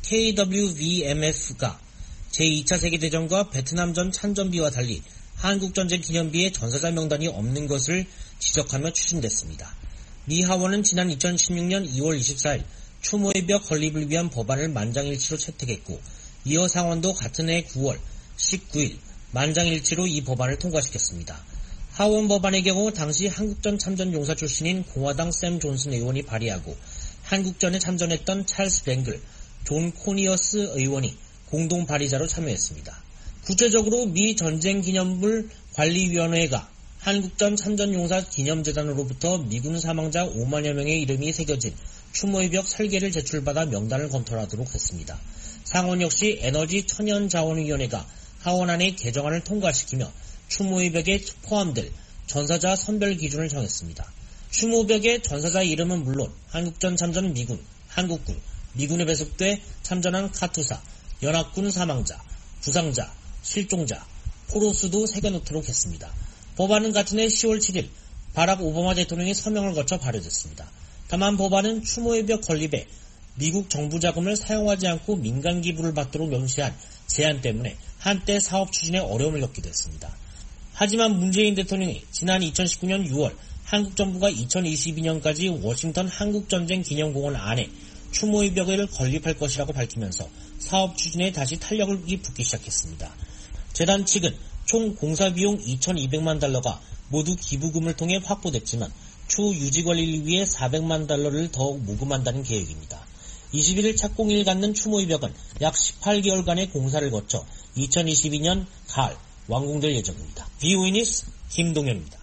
케이더블유브이엠에프가 제이 차 세계대전과 베트남전 참전비와 달리 한국전쟁 기념비에 전사자 명단이 없는 것을 지적하며 추진됐습니다. 미 하원은 지난 이천십육 년 이월 이십사 일 추모의 벽 건립을 위한 법안을 만장일치로 채택했고 이어 상원도 같은 해 구월 십구 일 만장일치로 이 법안을 통과시켰습니다. 하원 법안의 경우 당시 한국전 참전용사 출신인 공화당 샘 존슨 의원이 발의하고 한국전에 참전했던 찰스 랭글, 존 코니어스 의원이 공동 발의자로 참여했습니다. 구체적으로 미 전쟁기념물 관리위원회가 한국전 참전용사 기념재단으로부터 미군 사망자 오만여 명의 이름이 새겨진 추모의 벽 설계를 제출받아 명단을 검토하도록 했습니다. 상원 역시 에너지 천연자원위원회가 하원안의 개정안을 통과시키며 추모의 벽에 포함될 전사자 선별 기준을 정했습니다. 추모벽의 전사자 이름은 물론 한국전 참전 미군, 한국군, 미군에 배속돼 참전한 카투사, 연합군 사망자, 부상자, 실종자, 포로수도 새겨놓도록 했습니다. 법안은 같은 해 시월 칠 일 바락 오바마 대통령의 서명을 거쳐 발효됐습니다. 다만 법안은 추모의 벽 건립에 미국 정부 자금을 사용하지 않고 민간 기부를 받도록 명시한 제한 때문에 한때 사업 추진에 어려움을 겪기도 했습니다. 하지만 문재인 대통령이 지난 이천십구 년 유월 한국 정부가 이천이십이 년까지 워싱턴 한국전쟁 기념공원 안에 추모의 벽을 건립할 것이라고 밝히면서 사업 추진에 다시 탄력이 붙기 시작했습니다. 재단 측은 총 공사비용 이천이백만 달러가 모두 기부금을 통해 확보됐지만 추후 유지관리를 위해 사백만 달러를 더욱 모금한다는 계획입니다. 이십일 일 착공일 갖는 추모의 벽은 약 십팔 개월간의 공사를 거쳐 이천이십이 년 가을 완공될 예정입니다. 비오이 뉴스 김동현입니다.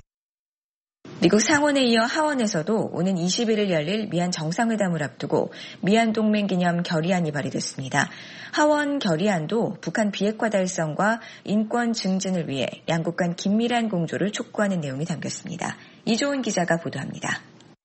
미국 상원에 이어 하원에서도 오는 이십일 일 열릴 미한 정상회담을 앞두고 미한 동맹 기념 결의안이 발의됐습니다. 하원 결의안도 북한 비핵화 달성과 인권 증진을 위해 양국 간 긴밀한 공조를 촉구하는 내용이 담겼습니다. 이조은 기자가 보도합니다.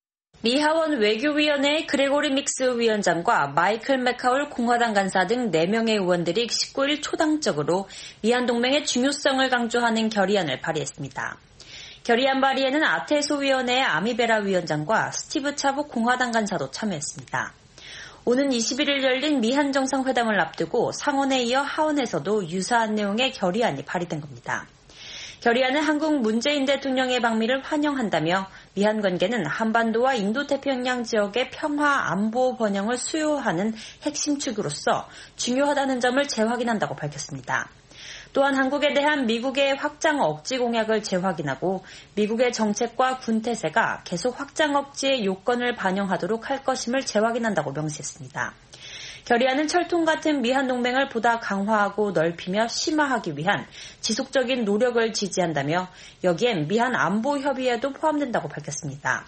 미 하원 외교위원회 그레고리 믹스 위원장과 마이클 맥카울 공화당 간사 등 네 명의 의원들이 십구 일 초당적으로 미한 동맹의 중요성을 강조하는 결의안을 발의했습니다. 결의안 발의에는 아태소위원회의 아미베라 위원장과 스티브 차북 공화당 간사도 참여했습니다. 오는 이십일 일 열린 미한 정상회담을 앞두고 상원에 이어 하원에서도 유사한 내용의 결의안이 발의된 겁니다. 결의안은 한국 문재인 대통령의 방미를 환영한다며 미한 관계는 한반도와 인도태평양 지역의 평화 안보 번영을 수요하는 핵심 축으로서 중요하다는 점을 재확인한다고 밝혔습니다. 또한 한국에 대한 미국의 확장 억지 공약을 재확인하고 미국의 정책과 군태세가 계속 확장 억지의 요건을 반영하도록 할 것임을 재확인한다고 명시했습니다. 결의안은 철통 같은 미한 동맹을 보다 강화하고 넓히며 심화하기 위한 지속적인 노력을 지지한다며 여기엔 미한 안보 협의에도 포함된다고 밝혔습니다.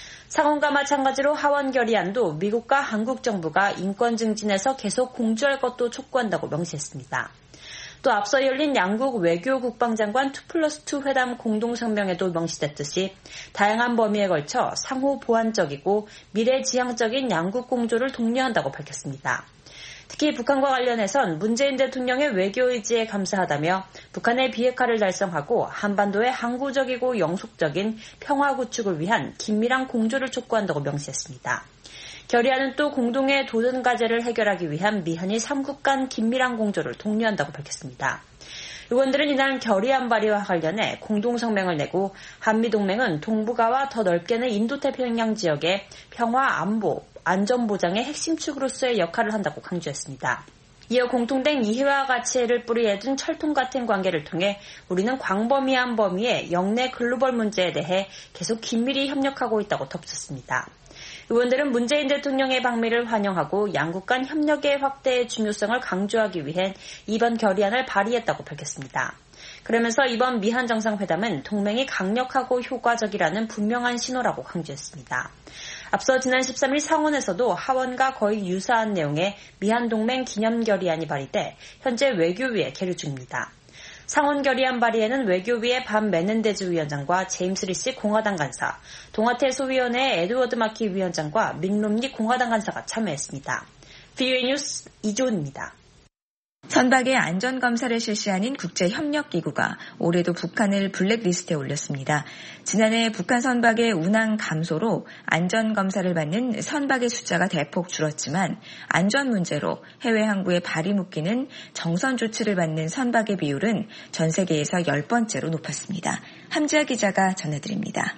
상원과 마찬가지로 하원 결의안도 미국과 한국 정부가 인권 증진에서 계속 공조할 것도 촉구한다고 명시했습니다. 또 앞서 열린 양국 외교 국방장관 투 플러스 투 회담 공동성명에도 명시됐듯이 다양한 범위에 걸쳐 상호 보완적이고 미래지향적인 양국 공조를 독려한다고 밝혔습니다. 특히 북한과 관련해선 문재인 대통령의 외교 의지에 감사하다며 북한의 비핵화를 달성하고 한반도의 항구적이고 영속적인 평화 구축을 위한 긴밀한 공조를 촉구한다고 명시했습니다. 결의안은 또 공동의 도전 과제를 해결하기 위한 미한일 삼국 간 긴밀한 공조를 독려한다고 밝혔습니다. 의원들은 이날 결의안 발의와 관련해 공동성명을 내고 한미동맹은 동북아와 더 넓게는 인도태평양 지역의 평화, 안보, 안전보장의 핵심 축으로서의 역할을 한다고 강조했습니다. 이어 공통된 이해와 가치를 뿌리에 둔 철통 같은 관계를 통해 우리는 광범위한 범위의 영내 글로벌 문제에 대해 계속 긴밀히 협력하고 있다고 덧붙였습니다. 의원들은 문재인 대통령의 방미를 환영하고 양국 간 협력의 확대의 중요성을 강조하기 위해 이번 결의안을 발의했다고 밝혔습니다. 그러면서 이번 미한 정상회담은 동맹이 강력하고 효과적이라는 분명한 신호라고 강조했습니다. 앞서 지난 십삼 일 상원에서도 하원과 거의 유사한 내용의 미한 동맹 기념 결의안이 발의돼 현재 외교위에 계류 중입니다. 상원 결의안 발의에는 외교위의 반 메넨데즈 위원장과 제임스 리시 공화당 간사, 동아태 소위원회의 에드워드 마키 위원장과 밋 롬니 공화당 간사가 참여했습니다. 브이오에이 뉴스 이조은입니다. 선박의 안전검사를 실시하는 국제협력기구가 올해도 북한을 블랙리스트에 올렸습니다. 지난해 북한 선박의 운항 감소로 안전검사를 받는 선박의 숫자가 대폭 줄었지만 안전 문제로 해외 항구에 발이 묶이는 정선 조치를 받는 선박의 비율은 전 세계에서 열 번째로 높았습니다. 함지아 기자가 전해드립니다.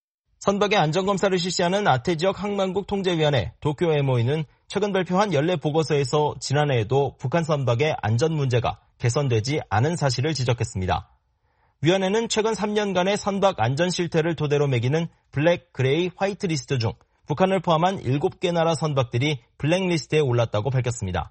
선박의 안전검사를 실시하는 아태지역 항만국 통제위원회 도쿄엠오이는 최근 발표한 연례 보고서에서 지난해에도 북한 선박의 안전 문제가 개선되지 않은 사실을 지적했습니다. 위원회는 최근 삼 년간의 선박 안전 실태를 토대로 매기는 블랙, 그레이, 화이트 리스트 중 북한을 포함한 일곱 개 나라 선박들이 블랙리스트에 올랐다고 밝혔습니다.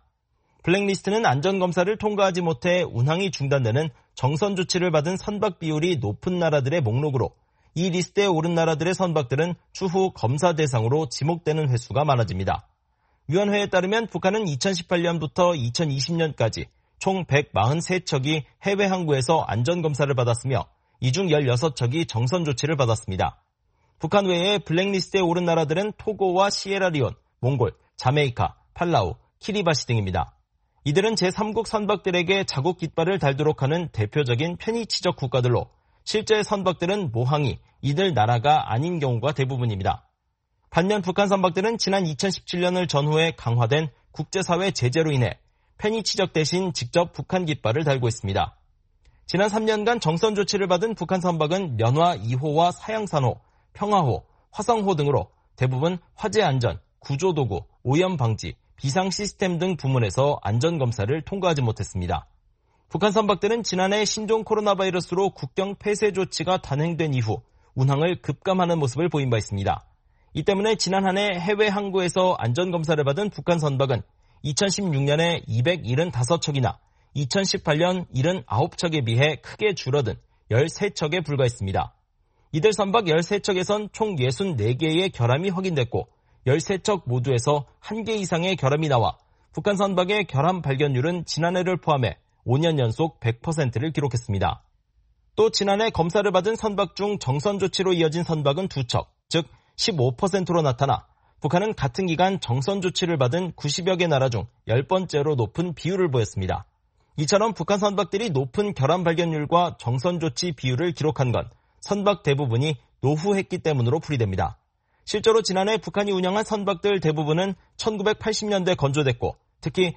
블랙리스트는 안전검사를 통과하지 못해 운항이 중단되는 정선 조치를 받은 선박 비율이 높은 나라들의 목록으로 이 리스트에 오른 나라들의 선박들은 추후 검사 대상으로 지목되는 횟수가 많아집니다. 위원회에 따르면 북한은 이천십팔 년부터 이천이십 년까지 총 백사십삼 척이 해외 항구에서 안전검사를 받았으며 이 중 열여섯 척이 정선 조치를 받았습니다. 북한 외에 블랙리스트에 오른 나라들은 토고와 시에라리온, 몽골, 자메이카, 팔라우, 키리바시 등입니다. 이들은 제삼국 선박들에게 자국 깃발을 달도록 하는 대표적인 편의치적 국가들로 실제 선박들은 모항이 이들 나라가 아닌 경우가 대부분입니다. 반면 북한 선박들은 지난 이천십칠 년을 전후해 강화된 국제사회 제재로 인해 편의치적 대신 직접 북한 깃발을 달고 있습니다. 지난 삼 년간 정선 조치를 받은 북한 선박은 연화 이 호와 사양산호, 평화호, 화성호 등으로 대부분 화재 안전, 구조도구, 오염 방지, 비상 시스템 등 부문에서 안전검사를 통과하지 못했습니다. 북한 선박들은 지난해 신종 코로나 바이러스로 국경 폐쇄 조치가 단행된 이후 운항을 급감하는 모습을 보인 바 있습니다. 이 때문에 지난 한 해 해외 항구에서 안전검사를 받은 북한 선박은 이천십육 년에 이백칠십오 척이나 이천십팔 년 칠십구 척에 비해 크게 줄어든 열세 척에 불과했습니다. 이들 선박 열세 척에선 총 육십사 개의 결함이 확인됐고 열세 척 모두에서 한 개 이상의 결함이 나와 북한 선박의 결함 발견율은 지난해를 포함해 오 년 연속 백 퍼센트를 기록했습니다. 또 지난해 검사를 받은 선박 중 정선 조치로 이어진 선박은 두 척, 즉 십오 퍼센트로 나타나 북한은 같은 기간 정선 조치를 받은 구십여 개 나라 중 열 번째로 높은 비율을 보였습니다. 이처럼 북한 선박들이 높은 결함 발견율과 정선 조치 비율을 기록한 건 선박 대부분이 노후했기 때문으로 풀이됩니다. 실제로 지난해 북한이 운영한 선박들 대부분은 천구백팔십 년대 건조됐고 특히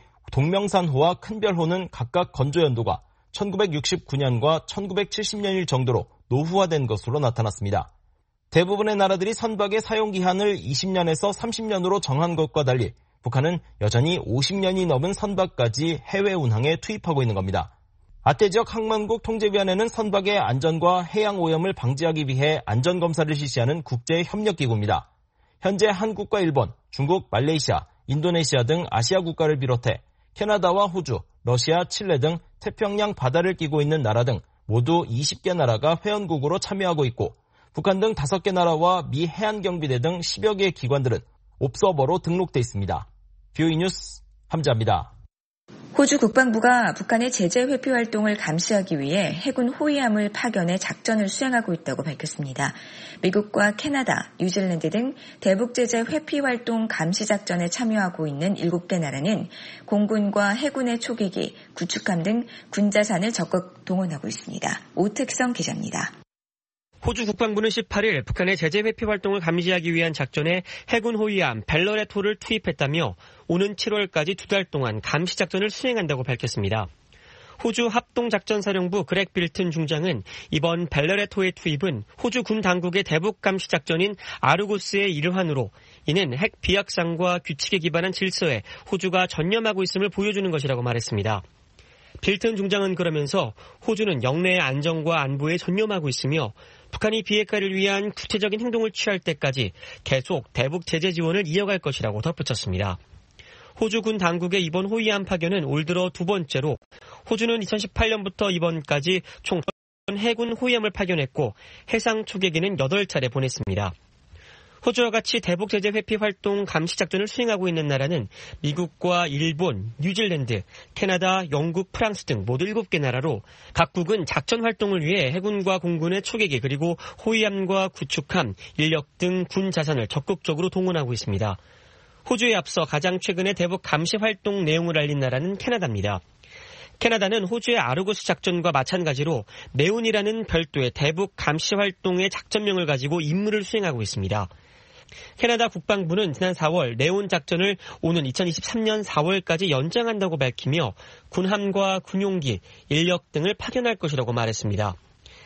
동명산호와 큰별호는 각각 건조 연도가 천구백육십구 년과 천구백칠십 년일 정도로 노후화된 것으로 나타났습니다. 대부분의 나라들이 선박의 사용기한을 이십 년에서 삼십 년으로 정한 것과 달리 북한은 여전히 오십 년이 넘은 선박까지 해외 운항에 투입하고 있는 겁니다. 아태지역 항만국 통제위원회는 선박의 안전과 해양 오염을 방지하기 위해 안전검사를 실시하는 국제협력기구입니다. 현재 한국과 일본, 중국, 말레이시아, 인도네시아 등 아시아 국가를 비롯해 캐나다와 호주, 러시아, 칠레 등 태평양 바다를 끼고 있는 나라 등 모두 이십 개 나라가 회원국으로 참여하고 있고 북한 등 다섯 개 나라와 미 해안경비대 등 십여 개의 기관들은 옵서버로 등록돼 있습니다. 브이오에이 뉴스 함지아입니다. 호주 국방부가 북한의 제재 회피 활동을 감시하기 위해 해군 호위함을 파견해 작전을 수행하고 있다고 밝혔습니다. 미국과 캐나다, 뉴질랜드 등 대북 제재 회피 활동 감시 작전에 참여하고 있는 일곱 개 나라는 공군과 해군의 초계기, 구축함 등 군자산을 적극 동원하고 있습니다. 오특성 기자입니다. 호주 국방부는 십팔 일 북한의 제재 회피 활동을 감시하기 위한 작전에 해군 호위함 벨러레토를 투입했다며 오는 칠월까지 두 달 동안 감시 작전을 수행한다고 밝혔습니다. 호주 합동작전사령부 그렉 빌튼 중장은 이번 벨러레토의 투입은 호주 군 당국의 대북 감시 작전인 아르고스의 일환으로 이는 핵 비약상과 규칙에 기반한 질서에 호주가 전념하고 있음을 보여주는 것이라고 말했습니다. 빌튼 중장은 그러면서 호주는 영내의 안정과 안보에 전념하고 있으며 북한이 비핵화를 위한 구체적인 행동을 취할 때까지 계속 대북 제재 지원을 이어갈 것이라고 덧붙였습니다. 호주 군 당국의 이번 호위함 파견은 올 들어 두 번째로 호주는 이천십팔 년부터 이번까지 총 해군 호위함을 파견했고 해상 초계기는 여덟 차례 보냈습니다. 호주와 같이 대북 제재 회피 활동 감시 작전을 수행하고 있는 나라는 미국과 일본, 뉴질랜드, 캐나다, 영국, 프랑스 등 모두 일곱 개 나라로 각국은 작전 활동을 위해 해군과 공군의 초계기 그리고 호위함과 구축함, 인력 등 군 자산을 적극적으로 동원하고 있습니다. 호주에 앞서 가장 최근에 대북 감시 활동 내용을 알린 나라는 캐나다입니다. 캐나다는 호주의 아르고스 작전과 마찬가지로 네온이라는 별도의 대북 감시 활동의 작전명을 가지고 임무를 수행하고 있습니다. 캐나다 국방부는 지난 사월 네온 작전을 오는 이천이십삼 년 사월까지 연장한다고 밝히며 군함과 군용기, 인력 등을 파견할 것이라고 말했습니다.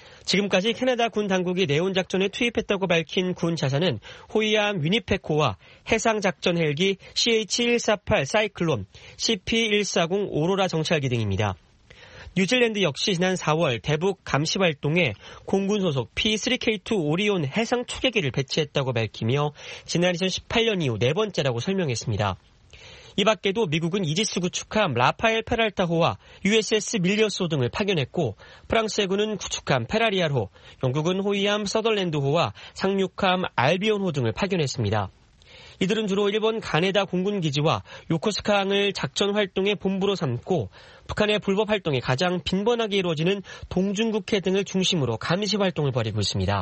지금까지 캐나다 군 당국이 네온 작전에 투입했다고 밝힌 군 자산은 호위함 위니페코와 해상작전 헬기 씨에이치 백사십팔 사이클론, 씨피 백사십 오로라 정찰기 등입니다. 뉴질랜드 역시 지난 사월 대북 감시 활동에 공군 소속 피 쓰리 케이 투 오리온 해상 초계기를 배치했다고 밝히며 지난 이천십팔 년 이후 네 번째라고 설명했습니다. 이 밖에도 미국은 이지스 구축함 라파엘 페랄타호와 유에스에스 밀리어스호 등을 파견했고 프랑스 해군은 구축함 페라리알호, 영국은 호위함 서덜랜드호와 상륙함 알비온호 등을 파견했습니다. 이들은 주로 일본 가네다 공군기지와 요코스카항을 작전 활동의 본부로 삼고 북한의 불법 활동이 가장 빈번하게 이루어지는 동중국해 등을 중심으로 감시 활동을 벌이고 있습니다.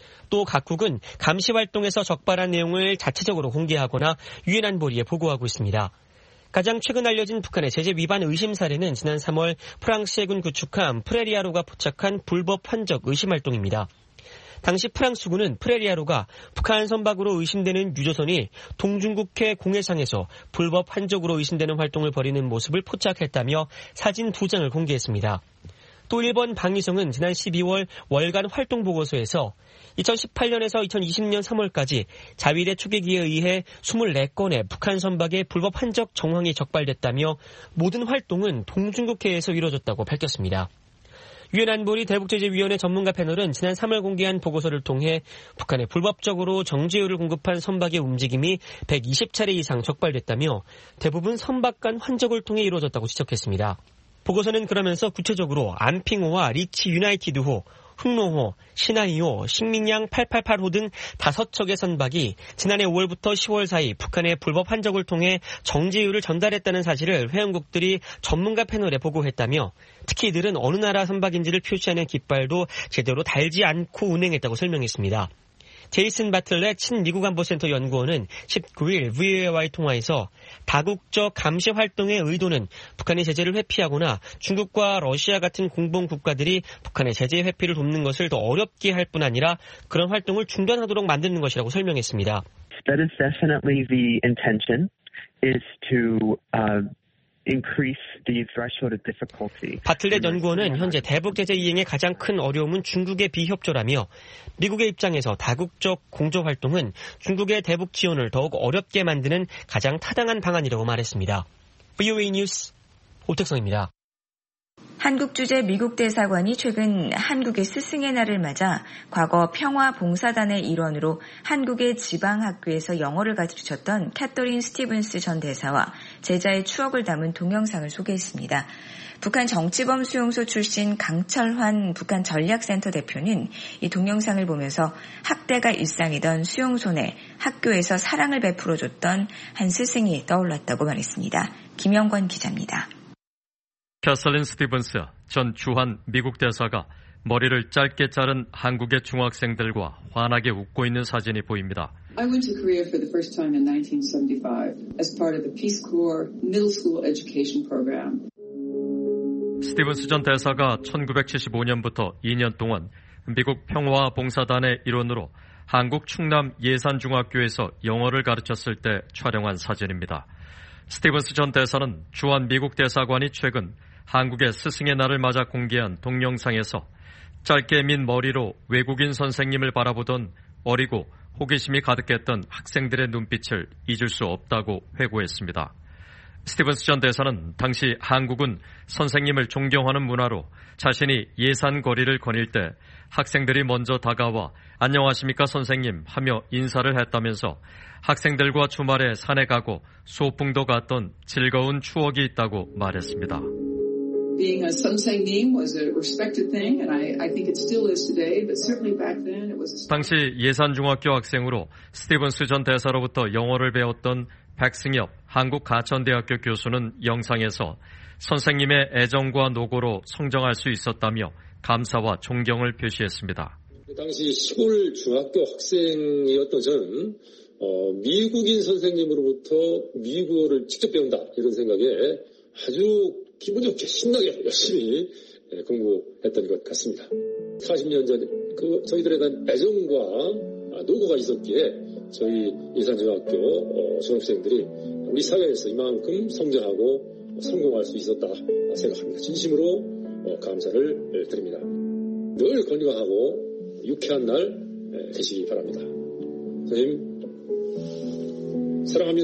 또 각국은 감시 활동에서 적발한 내용을 자체적으로 공개하거나 유엔 안보리에 보고하고 있습니다. 가장 최근 알려진 북한의 제재 위반 의심 사례는 지난 삼월 프랑스 해군 구축함 프레리아로가 포착한 불법 환적 의심 활동입니다. 당시 프랑스군은 프레리아로가 북한 선박으로 의심되는 유조선이 동중국해 공해상에서 불법 환적으로 의심되는 활동을 벌이는 모습을 포착했다며 사진 두 장을 공개했습니다. 또 일본 방위성은 지난 십이월 월간 활동 보고서에서 이천십팔 년에서 이천이십 년 삼월까지 자위대 초계기에 의해 이십사 건의 북한 선박의 불법 환적 정황이 적발됐다며 모든 활동은 동중국해에서 이루어졌다고 밝혔습니다. 유엔 안보리 대북제재위원회 전문가 패널은 지난 삼월 공개한 보고서를 통해 북한에 불법적으로 정제유를 공급한 선박의 움직임이 백이십 차례 이상 적발됐다며 대부분 선박 간 환적을 통해 이루어졌다고 지적했습니다. 보고서는 그러면서 구체적으로 안핑호와 리치 유나이티드호, 흑로호, 신하이호, 식민양 팔팔팔호 등 다섯 척의 선박이 지난해 오월부터 시월 사이 북한의 불법 환적을 통해 정제유를 전달했다는 사실을 회원국들이 전문가 패널에 보고했다며 특히 이들은 어느 나라 선박인지를 표시하는 깃발도 제대로 달지 않고 운행했다고 설명했습니다. 제이슨 바틀렛 친미국 안보센터 연구원은 십구 일 브이오에이와의 통화에서 다국적 감시 활동의 의도는 북한의 제재를 회피하거나 중국과 러시아 같은 공동 국가들이 북한의 제재 회피를 돕는 것을 더 어렵게 할 뿐 아니라 그런 활동을 중단하도록 만드는 것이라고 설명했습니다. That is definitely the intention is to uh... 바틀렛 연구원은 현재 대북 제재 이행의 가장 큰 어려움은 중국의 비협조라며 미국의 입장에서 다국적 공조 활동은 중국의 대북 지원을 더욱 어렵게 만드는 가장 타당한 방안이라고 말했습니다. 브이오에이 뉴스 오택성입니다. 한국 주재 미국 대사관이 최근 한국의 스승의 날을 맞아 과거 평화봉사단의 일원으로 한국의 지방학교에서 영어를 가르쳤던 캐터린 스티븐스 전 대사와 제자의 추억을 담은 동영상을 소개했습니다. 북한 정치범 수용소 출신 강철환 북한 전략센터 대표는 이 동영상을 보면서 학대가 일상이던 수용소 내 학교에서 사랑을 베풀어줬던 한 스승이 떠올랐다고 말했습니다. 김영권 기자입니다. 캐서린 스티븐스 전 주한 미국 대사가 머리를 짧게 자른 한국의 중학생들과 환하게 웃고 있는 사진이 보입니다. I went to Korea for the first time in nineteen seventy-five as part of the Peace Corps middle school education program. 스티븐스 전 대사가 천구백칠십오 년부터 이 년 동안 미국 평화봉사단의 일원으로 한국 충남 예산중학교에서 영어를 가르쳤을 때 촬영한 사진입니다. 스티븐스 전 대사는 주한 미국 대사관이 최근 한국의 스승의 날을 맞아 공개한 동영상에서 짧게 민 머리로 외국인 선생님을 바라보던 어리고 호기심이 가득했던 학생들의 눈빛을 잊을 수 없다고 회고했습니다. 스티븐스 전 대사는 당시 한국은 선생님을 존경하는 문화로 자신이 예산 거리를 거닐 때 학생들이 먼저 다가와 안녕하십니까 선생님 하며 인사를 했다면서 학생들과 주말에 산에 가고 소풍도 갔던 즐거운 추억이 있다고 말했습니다. Being a 선생님 was a respected thing, and I, I think it still is today, but certainly back then it was. 당시 예산중학교 학생으로 스티븐스 전 대사로부터 영어를 배웠던 백승엽 한국가천대학교 교수는 영상에서 선생님의 애정과 노고로 성장할 수 있었다며 감사와 존경을 표시했습니다. 그 당시 시골 중학교 학생이었던 저는 어, 미국인 선생님으로부터 미국어를 직접 배운다 이런 생각에 아주 기분 좋게 신나게 열심히 공부했던 것 같습니다. 사십 년 전 그 저희들에 대한 애정과 노고가 있었기에 저희 예산중학교 어, 중학생들이 우리 사회에서 이만큼 성장하고 성공할 수 있었다 생각합니다. 진심으로 어, 감사를 드립니다. 늘 건강하고 유쾌한 날 되시기 바랍니다. 선생님 사랑합니다.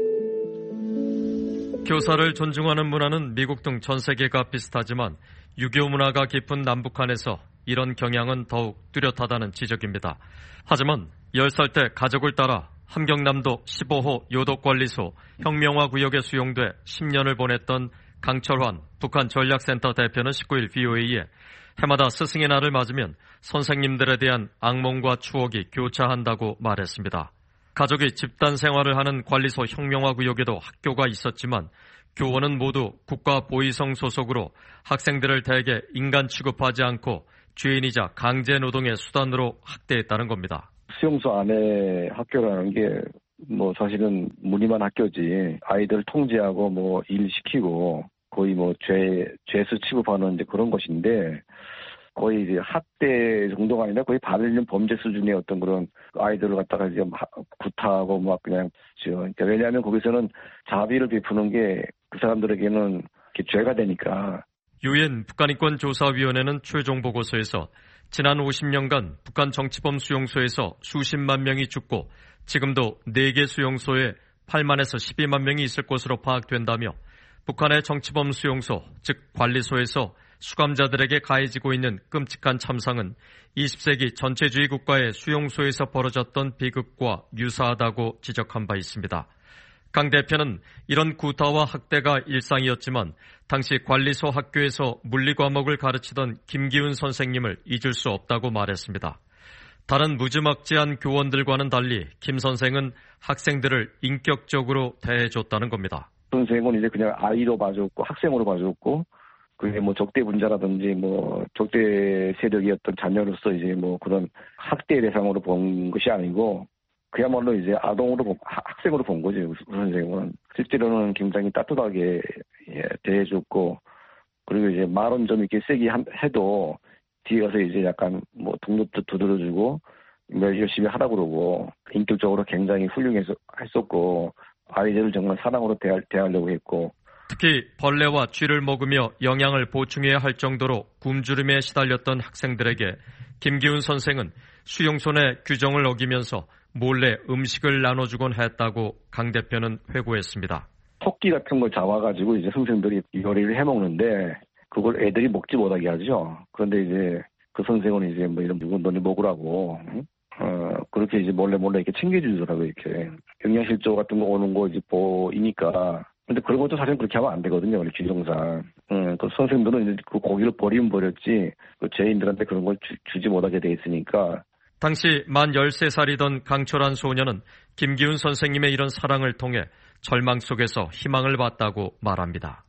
교사를 존중하는 문화는 미국 등 전 세계가 비슷하지만 유교 문화가 깊은 남북한에서 이런 경향은 더욱 뚜렷하다는 지적입니다. 하지만 열 살 때 가족을 따라 함경남도 십오 호 요독관리소 혁명화구역에 수용돼 십 년을 보냈던 강철환 북한 전략센터 대표는 십구 일 브이오에이에 해마다 스승의 날을 맞으면 선생님들에 대한 악몽과 추억이 교차한다고 말했습니다. 가족이 집단 생활을 하는 관리소 혁명화구역에도 학교가 있었지만 교원은 모두 국가보위성 소속으로 학생들을 대개 인간 취급하지 않고 죄인이자 강제노동의 수단으로 학대했다는 겁니다. 수용소 안에 학교라는 게 뭐 사실은 무늬만 학교지 아이들 통제하고 뭐 일 시키고 거의 뭐 죄, 죄수 취급하는 이제 그런 것인데 거의 이제 학대 정도가 아니라 거의 반일년 범죄 수준의 어떤 그런 아이들을 갖다가 이제 구타하고 막 그냥 그러니까 왜냐하면 거기서는 자비를 베푸는 게 그 사람들에게는 죄가 되니까. 유엔 북한인권조사위원회는 최종 보고서에서 지난 오십 년간 북한 정치범 수용소에서 수십만 명이 죽고 지금도 네 개 수용소에 팔만에서 십이만 명이 있을 것으로 파악된다며 북한의 정치범 수용소, 즉 관리소에서 수감자들에게 가해지고 있는 끔찍한 참상은 이십 세기 전체주의 국가의 수용소에서 벌어졌던 비극과 유사하다고 지적한 바 있습니다. 강 대표는 이런 구타와 학대가 일상이었지만 당시 관리소 학교에서 물리 과목을 가르치던 김기훈 선생님을 잊을 수 없다고 말했습니다. 다른 무지막지한 교원들과는 달리 김 선생은 학생들을 인격적으로 대해줬다는 겁니다. 선생은 이제 그냥 아이로 봐줬고 학생으로 봐줬고 그게 뭐 적대 분자라든지 뭐 적대 세력이었던 자녀로서 이제 뭐 그런 학대 대상으로 본 것이 아니고 그야말로 이제 아동으로 학생으로 본 거죠. 그 선생은 실제로는 굉장히 따뜻하게 대해줬고 그리고 이제 말은 좀 이렇게 세게 해도 뒤에 가서 이제 약간 뭐 동료도 두드려주고 열심히 하라고 그러고 인격적으로 굉장히 훌륭해서 했었고 아이들을 정말 사랑으로 대하, 대하려고 했고 특히 벌레와 쥐를 먹으며 영양을 보충해야 할 정도로 굶주림에 시달렸던 학생들에게 김기훈 선생은 수용소 내 규정을 어기면서 몰래 음식을 나눠주곤 했다고 강 대표는 회고했습니다. 토끼 같은 걸 잡아가지고 이제 선생들이 요리를 해먹는데 그걸 애들이 먹지 못하게 하죠. 그런데 이제 그 선생은 이제 뭐 이런 누군 너네 먹으라고 어 그렇게 이제 몰래 몰래 이렇게 챙겨주더라고요. 이렇게 영양실조 같은 거 오는 거 이제 보이니까. 근데 그런 것도 사실 그렇게 하면 안 되거든요. 원래 규정상. 음, 그 선생들은 이제 그 고기를 버리면 버렸지 그 죄인들한테 그런 걸 주, 주지 못하게 돼 있으니까. 당시 만 열세 살이던 강철한 소녀는 김기훈 선생님의 이런 사랑을 통해 절망 속에서 희망을 봤다고 말합니다.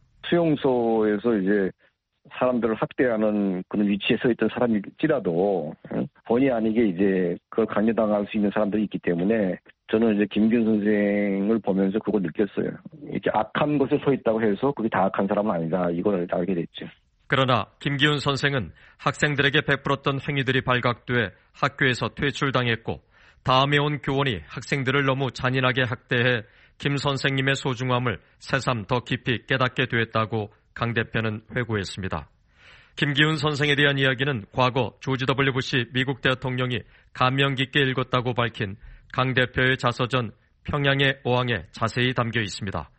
수용소에서 이제 사람들을 학대하는 그런 위치에 서 있던 사람일지라도 본의 아니게 이제 그걸 강요당할 수 있는 사람들이 있기 때문에 저는 이제 김기훈 선생을 보면서 그걸 느꼈어요. 이렇게 악한 곳에 서 있다고 해서 그게 다 악한 사람은 아니다. 이걸 알게 됐죠. 그러나 김기훈 선생은 학생들에게 베풀었던 행위들이 발각돼 학교에서 퇴출당했고 다음에 온 교원이 학생들을 너무 잔인하게 학대해 김 선생님의 소중함을 새삼 더 깊이 깨닫게 됐다고 강 대표는 회고했습니다. 김기훈 선생에 대한 이야기는 과거 조지 더블유 부시 미국 대통령이 감명 깊게 읽었다고 밝힌 강 대표의 자서전 평양의 어항에 자세히 담겨 있습니다.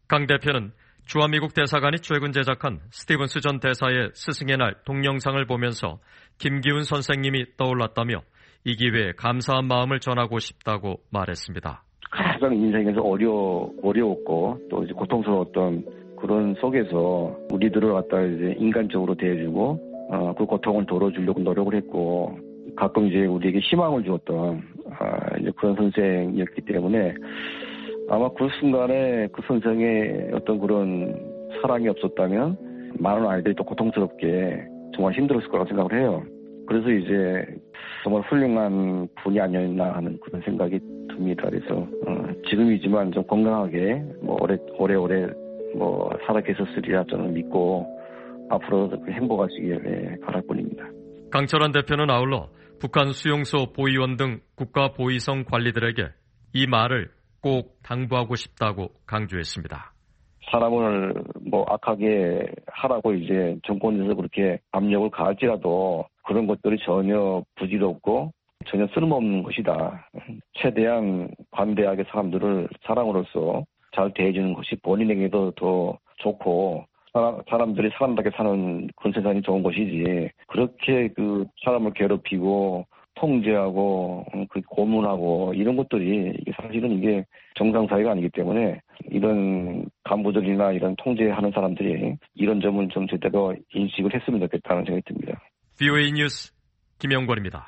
강 대표는 주한미국 대사관이 최근 제작한 스티븐스 전 대사의 스승의 날 동영상을 보면서 김기훈 선생님이 떠올랐다며 이 기회에 감사한 마음을 전하고 싶다고 말했습니다. 가장 인생에서 어려, 어려웠고 또 이제 고통스러웠던 그런 속에서 우리들을 갖다 이제 인간적으로 대해주고 어, 그 고통을 덜어주려고 노력을 했고 가끔 이제 우리에게 희망을 주었던 아, 이제 그런 선생이었기 때문에 아마 그 순간에 그 선생의 어떤 그런 사랑이 없었다면 많은 아이들이 또 고통스럽게 정말 힘들었을 거라고 생각을 해요. 그래서 이제 정말 훌륭한 분이 아니었나 하는 그런 생각이 듭니다. 그래서 어, 지금이지만 좀 건강하게 뭐 오래 오래오래 뭐 살아 계셨으리라 저는 믿고 앞으로 행복하시길 바랄 뿐입니다. 강철환 대표는 아울러 북한 수용소 보위원 등 국가 보위성 관리들에게 이 말을 꼭 당부하고 싶다고 강조했습니다. 사람을 뭐 악하게 하라고 이제 정권에서 그렇게 압력을 가할지라도 그런 것들이 전혀 부질없고 전혀 쓸모없는 것이다. 최대한 관대하게 사람들을 사람으로서 잘 대해주는 것이 본인에게도 더 좋고 사람들이 사람답게 사는 그런 세상이 좋은 것이지 그렇게 그 사람을 괴롭히고 통제하고 그 고문하고 이런 것들이 이게 사실은 이게 정상 사회가 아니기 때문에 이런 간부들이나 이런 통제하는 사람들이 이런 점은 좀 제대로 인식을 했으면 좋겠다는 생각이 듭니다. 브이오에이 뉴스 김영권입니다.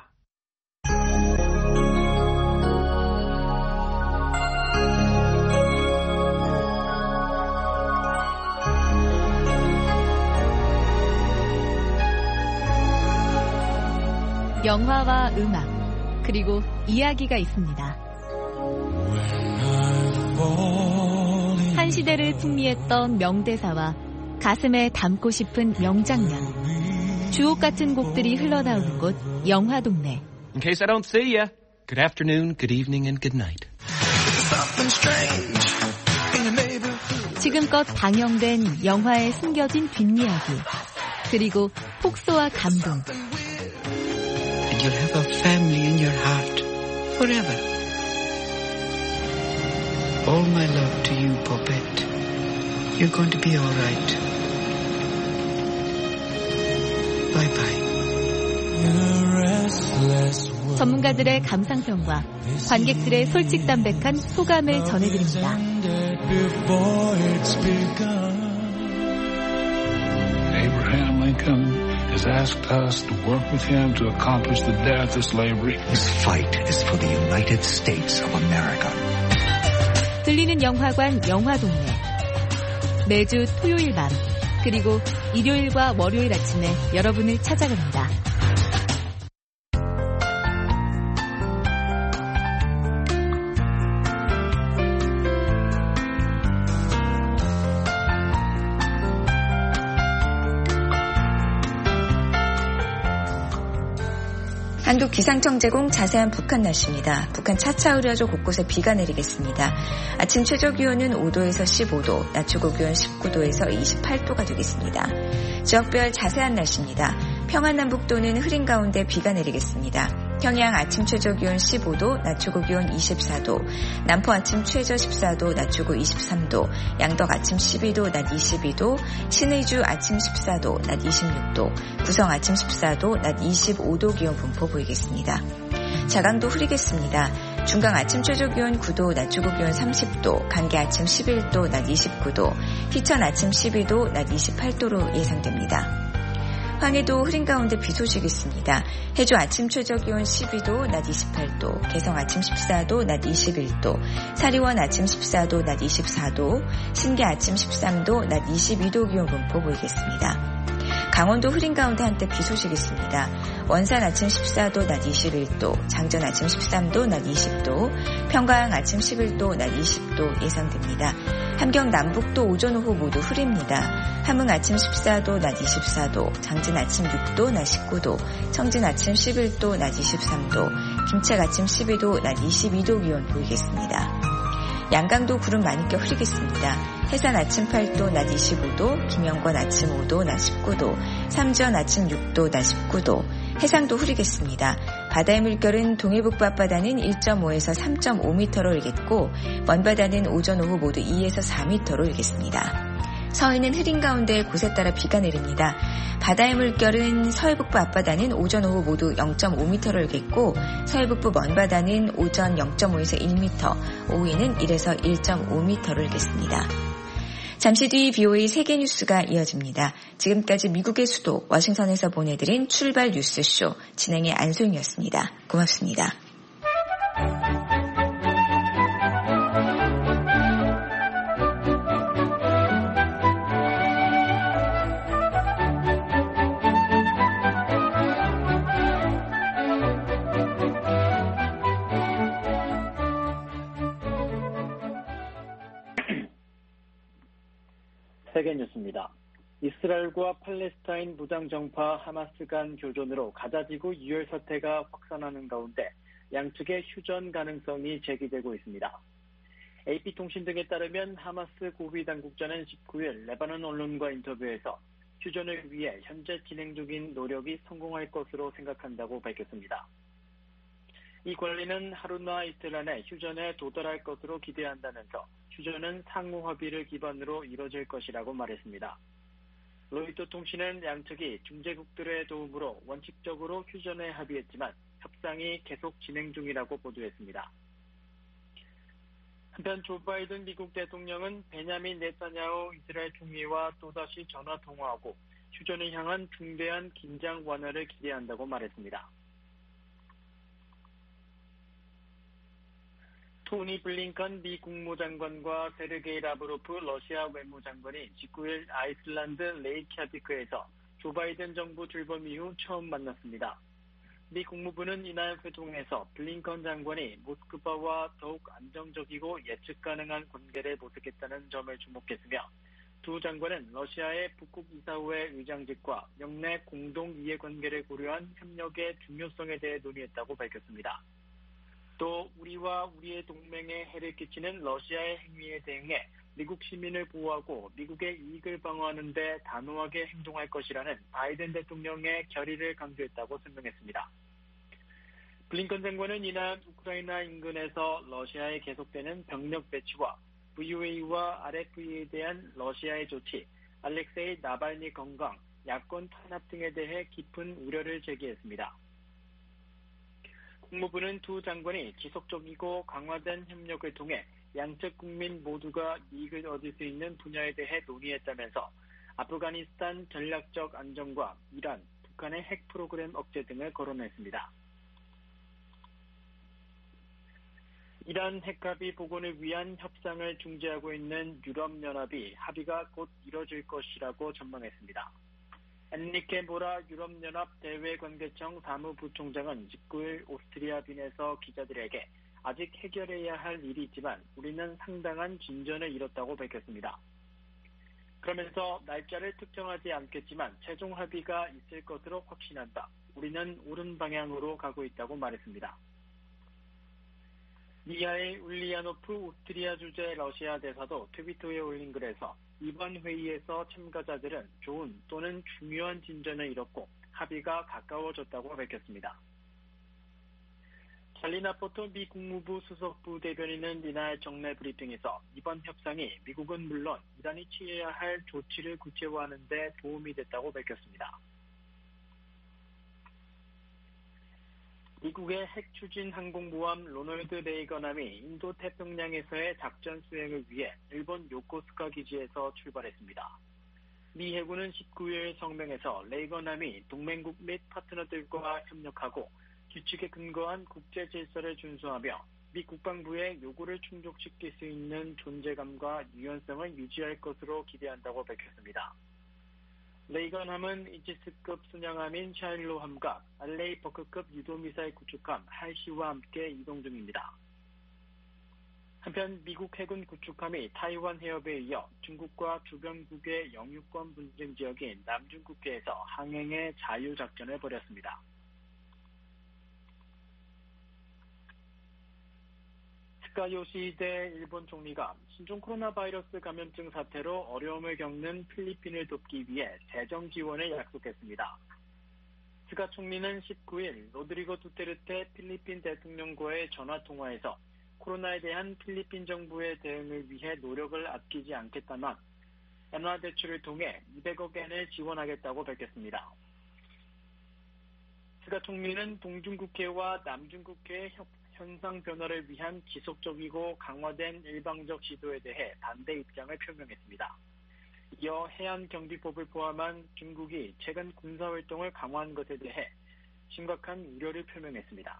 영화와 음악, 그리고 이야기가 있습니다. 한 시대를 풍미했던 명대사와 가슴에 담고 싶은 명장면, 주옥 같은 곡들이 흘러나오는 곳 영화동네. In case I don't see you, good afternoon, good evening, and good night. 지금껏 방영된 영화에 숨겨진 뒷이야기, 그리고 폭소와 감동. And you'll have a family in your heart forever. All my love to you, Poppet. You're going to be all right. Bye bye. 전문가들의 감상평과 관객들의 솔직담백한 소감을 전해드립니다. Abraham Lincoln has asked us to work with him to accomplish the death of slavery. This fight is for the United States of America. 들리는 영화관 영화동네. 매주 토요일 밤 그리고 일요일과 월요일 아침에 여러분을 찾아갑니다. 한국 기상청 제공 자세한 북한 날씨입니다. 북한 차차흐려져 곳곳에 비가 내리겠습니다. 아침 최저 기온은 오 도에서 십오 도, 낮 최고 기온 십구 도에서 이십팔 도가 되겠습니다. 지역별 자세한 날씨입니다. 평안남북도는 흐린 가운데 비가 내리겠습니다. 평양 아침 최저 기온 십오 도, 낮 최고 기온 이십사 도, 남포 아침 최저 십사 도, 낮 최고 이십삼 도, 양덕 아침 십이 도, 낮 이십이 도, 신의주 아침 십사 도, 낮 이십육 도, 구성 아침 십사 도, 낮 이십오 도 기온 분포 보이겠습니다. 자강도 흐리겠습니다. 중강 아침 최저 기온 구 도, 낮 최고 기온 삼십 도, 간계 아침 십일 도, 낮 이십구 도, 희천 아침 십이 도, 낮 이십팔 도로 예상됩니다. 황해도 흐린 가운데 비 소식이 있습니다. 해주 아침 최저 기온 십이 도, 낮 이십팔 도, 개성 아침 십사 도, 낮 이십일 도, 사리원 아침 십사 도, 낮 이십사 도, 신계 아침 십삼 도, 낮 이십이 도 기온 분포 보이겠습니다. 강원도 흐린 가운데 한때 비 소식이 있습니다. 원산 아침 십사 도, 낮 이십일 도, 장전 아침 십삼 도, 낮 이십 도, 평강 아침 십일 도, 낮 이십 도 예상됩니다. 함경 남북도 오전 오후 모두 흐립니다. 함흥 아침 십사 도, 낮 이십사 도, 장진 아침 육 도, 낮 십구 도, 청진 아침 십일 도, 낮 이십삼 도, 김책 아침 십이 도, 낮 이십이 도 기온 보이겠습니다. 양강도 구름 많이 껴 흐리겠습니다. 해산 아침 팔 도, 낮 이십오 도, 김영권 아침 오 도, 낮 십구 도, 삼전 아침 육 도, 낮 십구 도, 해상도 흐리겠습니다. 바다의 물결은 동해북부 앞바다는 일 점 오에서 삼 점 오 미터로 일겠고 먼바다는 오전 오후 모두 이에서 사 미터로 일겠습니다. 서해는 흐린 가운데 곳에 따라 비가 내립니다. 바다의 물결은 서해북부 앞바다는 오전 오후 모두 영 점 오 미터로 일겠고 서해북부 먼바다는 오전 영 점 오에서 일 미터, 오후에는 일에서 일 점 오 미터로 일겠습니다. 잠시 뒤 비오에이 세계뉴스가 이어집니다. 지금까지 미국의 수도 워싱턴에서 보내드린 출발 뉴스쇼 진행의 안소영이었습니다. 고맙습니다. 세계뉴스입니다. 이스라엘과 팔레스타인 무장정파 하마스 간 교전으로 가자지구 유혈 사태가 확산하는 가운데 양측의 휴전 가능성이 제기되고 있습니다. 에이피통신 등에 따르면 하마스 고위 당국자는 십구일 레바논 언론과 인터뷰에서 휴전을 위해 현재 진행 중인 노력이 성공할 것으로 생각한다고 밝혔습니다. 이 관리는 하루나 이틀 안에 휴전에 도달할 것으로 기대한다면서 휴전은 상호 합의를 기반으로 이뤄질 것이라고 말했습니다. 로이터 통신은 양측이 중재국들의 도움으로 원칙적으로 휴전에 합의했지만 협상이 계속 진행 중이라고 보도했습니다. 한편 조 바이든 미국 대통령은 베냐민 네타냐후 이스라엘 총리와 또다시 전화 통화하고 휴전을 향한 중대한 긴장 완화를 기대한다고 말했습니다. 토니 블링컨 미 국무장관과 세르게이 라브로프 러시아 외무장관이 십구일 아이슬란드 레이캬비크에서 조 바이든 정부 출범 이후 처음 만났습니다. 미 국무부는 이날 회동에서 블링컨 장관이 모스크바와 더욱 안정적이고 예측 가능한 관계를 모색했다는 점을 주목했으며 두 장관은 러시아의 북극 이사회 의장직과 영내 공동 이해관계를 고려한 협력의 중요성에 대해 논의했다고 밝혔습니다. 또 우리와 우리의 동맹에 해를 끼치는 러시아의 행위에 대응해 미국 시민을 보호하고 미국의 이익을 방어하는 데 단호하게 행동할 것이라는 바이든 대통령의 결의를 강조했다고 설명했습니다. 블링컨 장관은 이날 우크라이나 인근에서 러시아에 계속되는 병력 배치와 브이오에이와 알에프이에 대한 러시아의 조치, 알렉세이 나발니 건강, 야권 탄압 등에 대해 깊은 우려를 제기했습니다. 국무부는 두 장관이 지속적이고 강화된 협력을 통해 양측 국민 모두가 이익을 얻을 수 있는 분야에 대해 논의했다면서 아프가니스탄 전략적 안정과 이란, 북한의 핵 프로그램 억제 등을 거론했습니다. 이란 핵합의 복원을 위한 협상을 중재하고 있는 유럽연합이 합의가 곧 이뤄질 것이라고 전망했습니다. 엔리케 모라 유럽연합 대외관계청 사무부총장은 십구일 오스트리아 빈에서 기자들에게 아직 해결해야 할 일이 있지만 우리는 상당한 진전을 이뤘다고 밝혔습니다. 그러면서 날짜를 특정하지 않겠지만 최종 합의가 있을 것으로 확신한다. 우리는 옳은 방향으로 가고 있다고 말했습니다. 미하일 울리야노프 오스트리아 주재 러시아 대사도 트위터에 올린 글에서 이번 회의에서 참가자들은 좋은 또는 중요한 진전을 이뤘고 합의가 가까워졌다고 밝혔습니다. 잘리나 포토 미 국무부 수석부 대변인은 이날 정례 브리핑에서 이번 협상이 미국은 물론 이란이 취해야 할 조치를 구체화하는 데 도움이 됐다고 밝혔습니다. 미국의 핵추진 항공모함 로널드 레이건함이 인도 태평양에서의 작전 수행을 위해 일본 요코스카 기지에서 출발했습니다. 미 해군은 십구일 성명에서 레이건함이 동맹국 및 파트너들과 협력하고 규칙에 근거한 국제 질서를 준수하며 미 국방부의 요구를 충족시킬 수 있는 존재감과 유연성을 유지할 것으로 기대한다고 밝혔습니다. 레이건함은 이지스급 순양함인 샤일로함과 알레이 버크급 유도미사일 구축함 할시와 함께 이동 중입니다. 한편 미국 해군 구축함이 타이완 해협에 이어 중국과 주변국의 영유권 분쟁 지역인 남중국해에서 항행의 자유작전을 벌였습니다. 스카 요시히데 일본 총리가 신종 코로나 바이러스 감염증 사태로 어려움을 겪는 필리핀을 돕기 위해 재정 지원을 약속했습니다. 스가 총리는 십구일 로드리고 두테르테 필리핀 대통령과의 전화통화에서 코로나에 대한 필리핀 정부의 대응을 위해 노력을 아끼지 않겠다만 엔화 대출을 통해 이백억 엔을 지원하겠다고 밝혔습니다. 스가 총리는 동중국해와 남중국해의 현상 변화를 위한 지속적이고 강화된 일방적 시도에 대해 반대 입장을 표명했습니다. 이어 해안경비법을 포함한 중국이 최근 군사활동을 강화한 것에 대해 심각한 우려를 표명했습니다.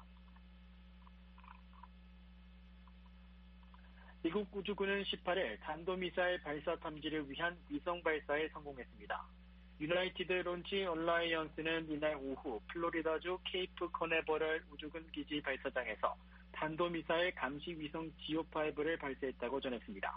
미국 우주군은 십팔일 탄도미사일 발사 탐지를 위한 위성 발사에 성공했습니다. 유나이티드 론치 얼라이언스는 이날 오후 플로리다주 케이프 커네버럴 우주군 기지 발사장에서 탄도미사일 감시 위성 지오 파이브를 발사했다고 전했습니다.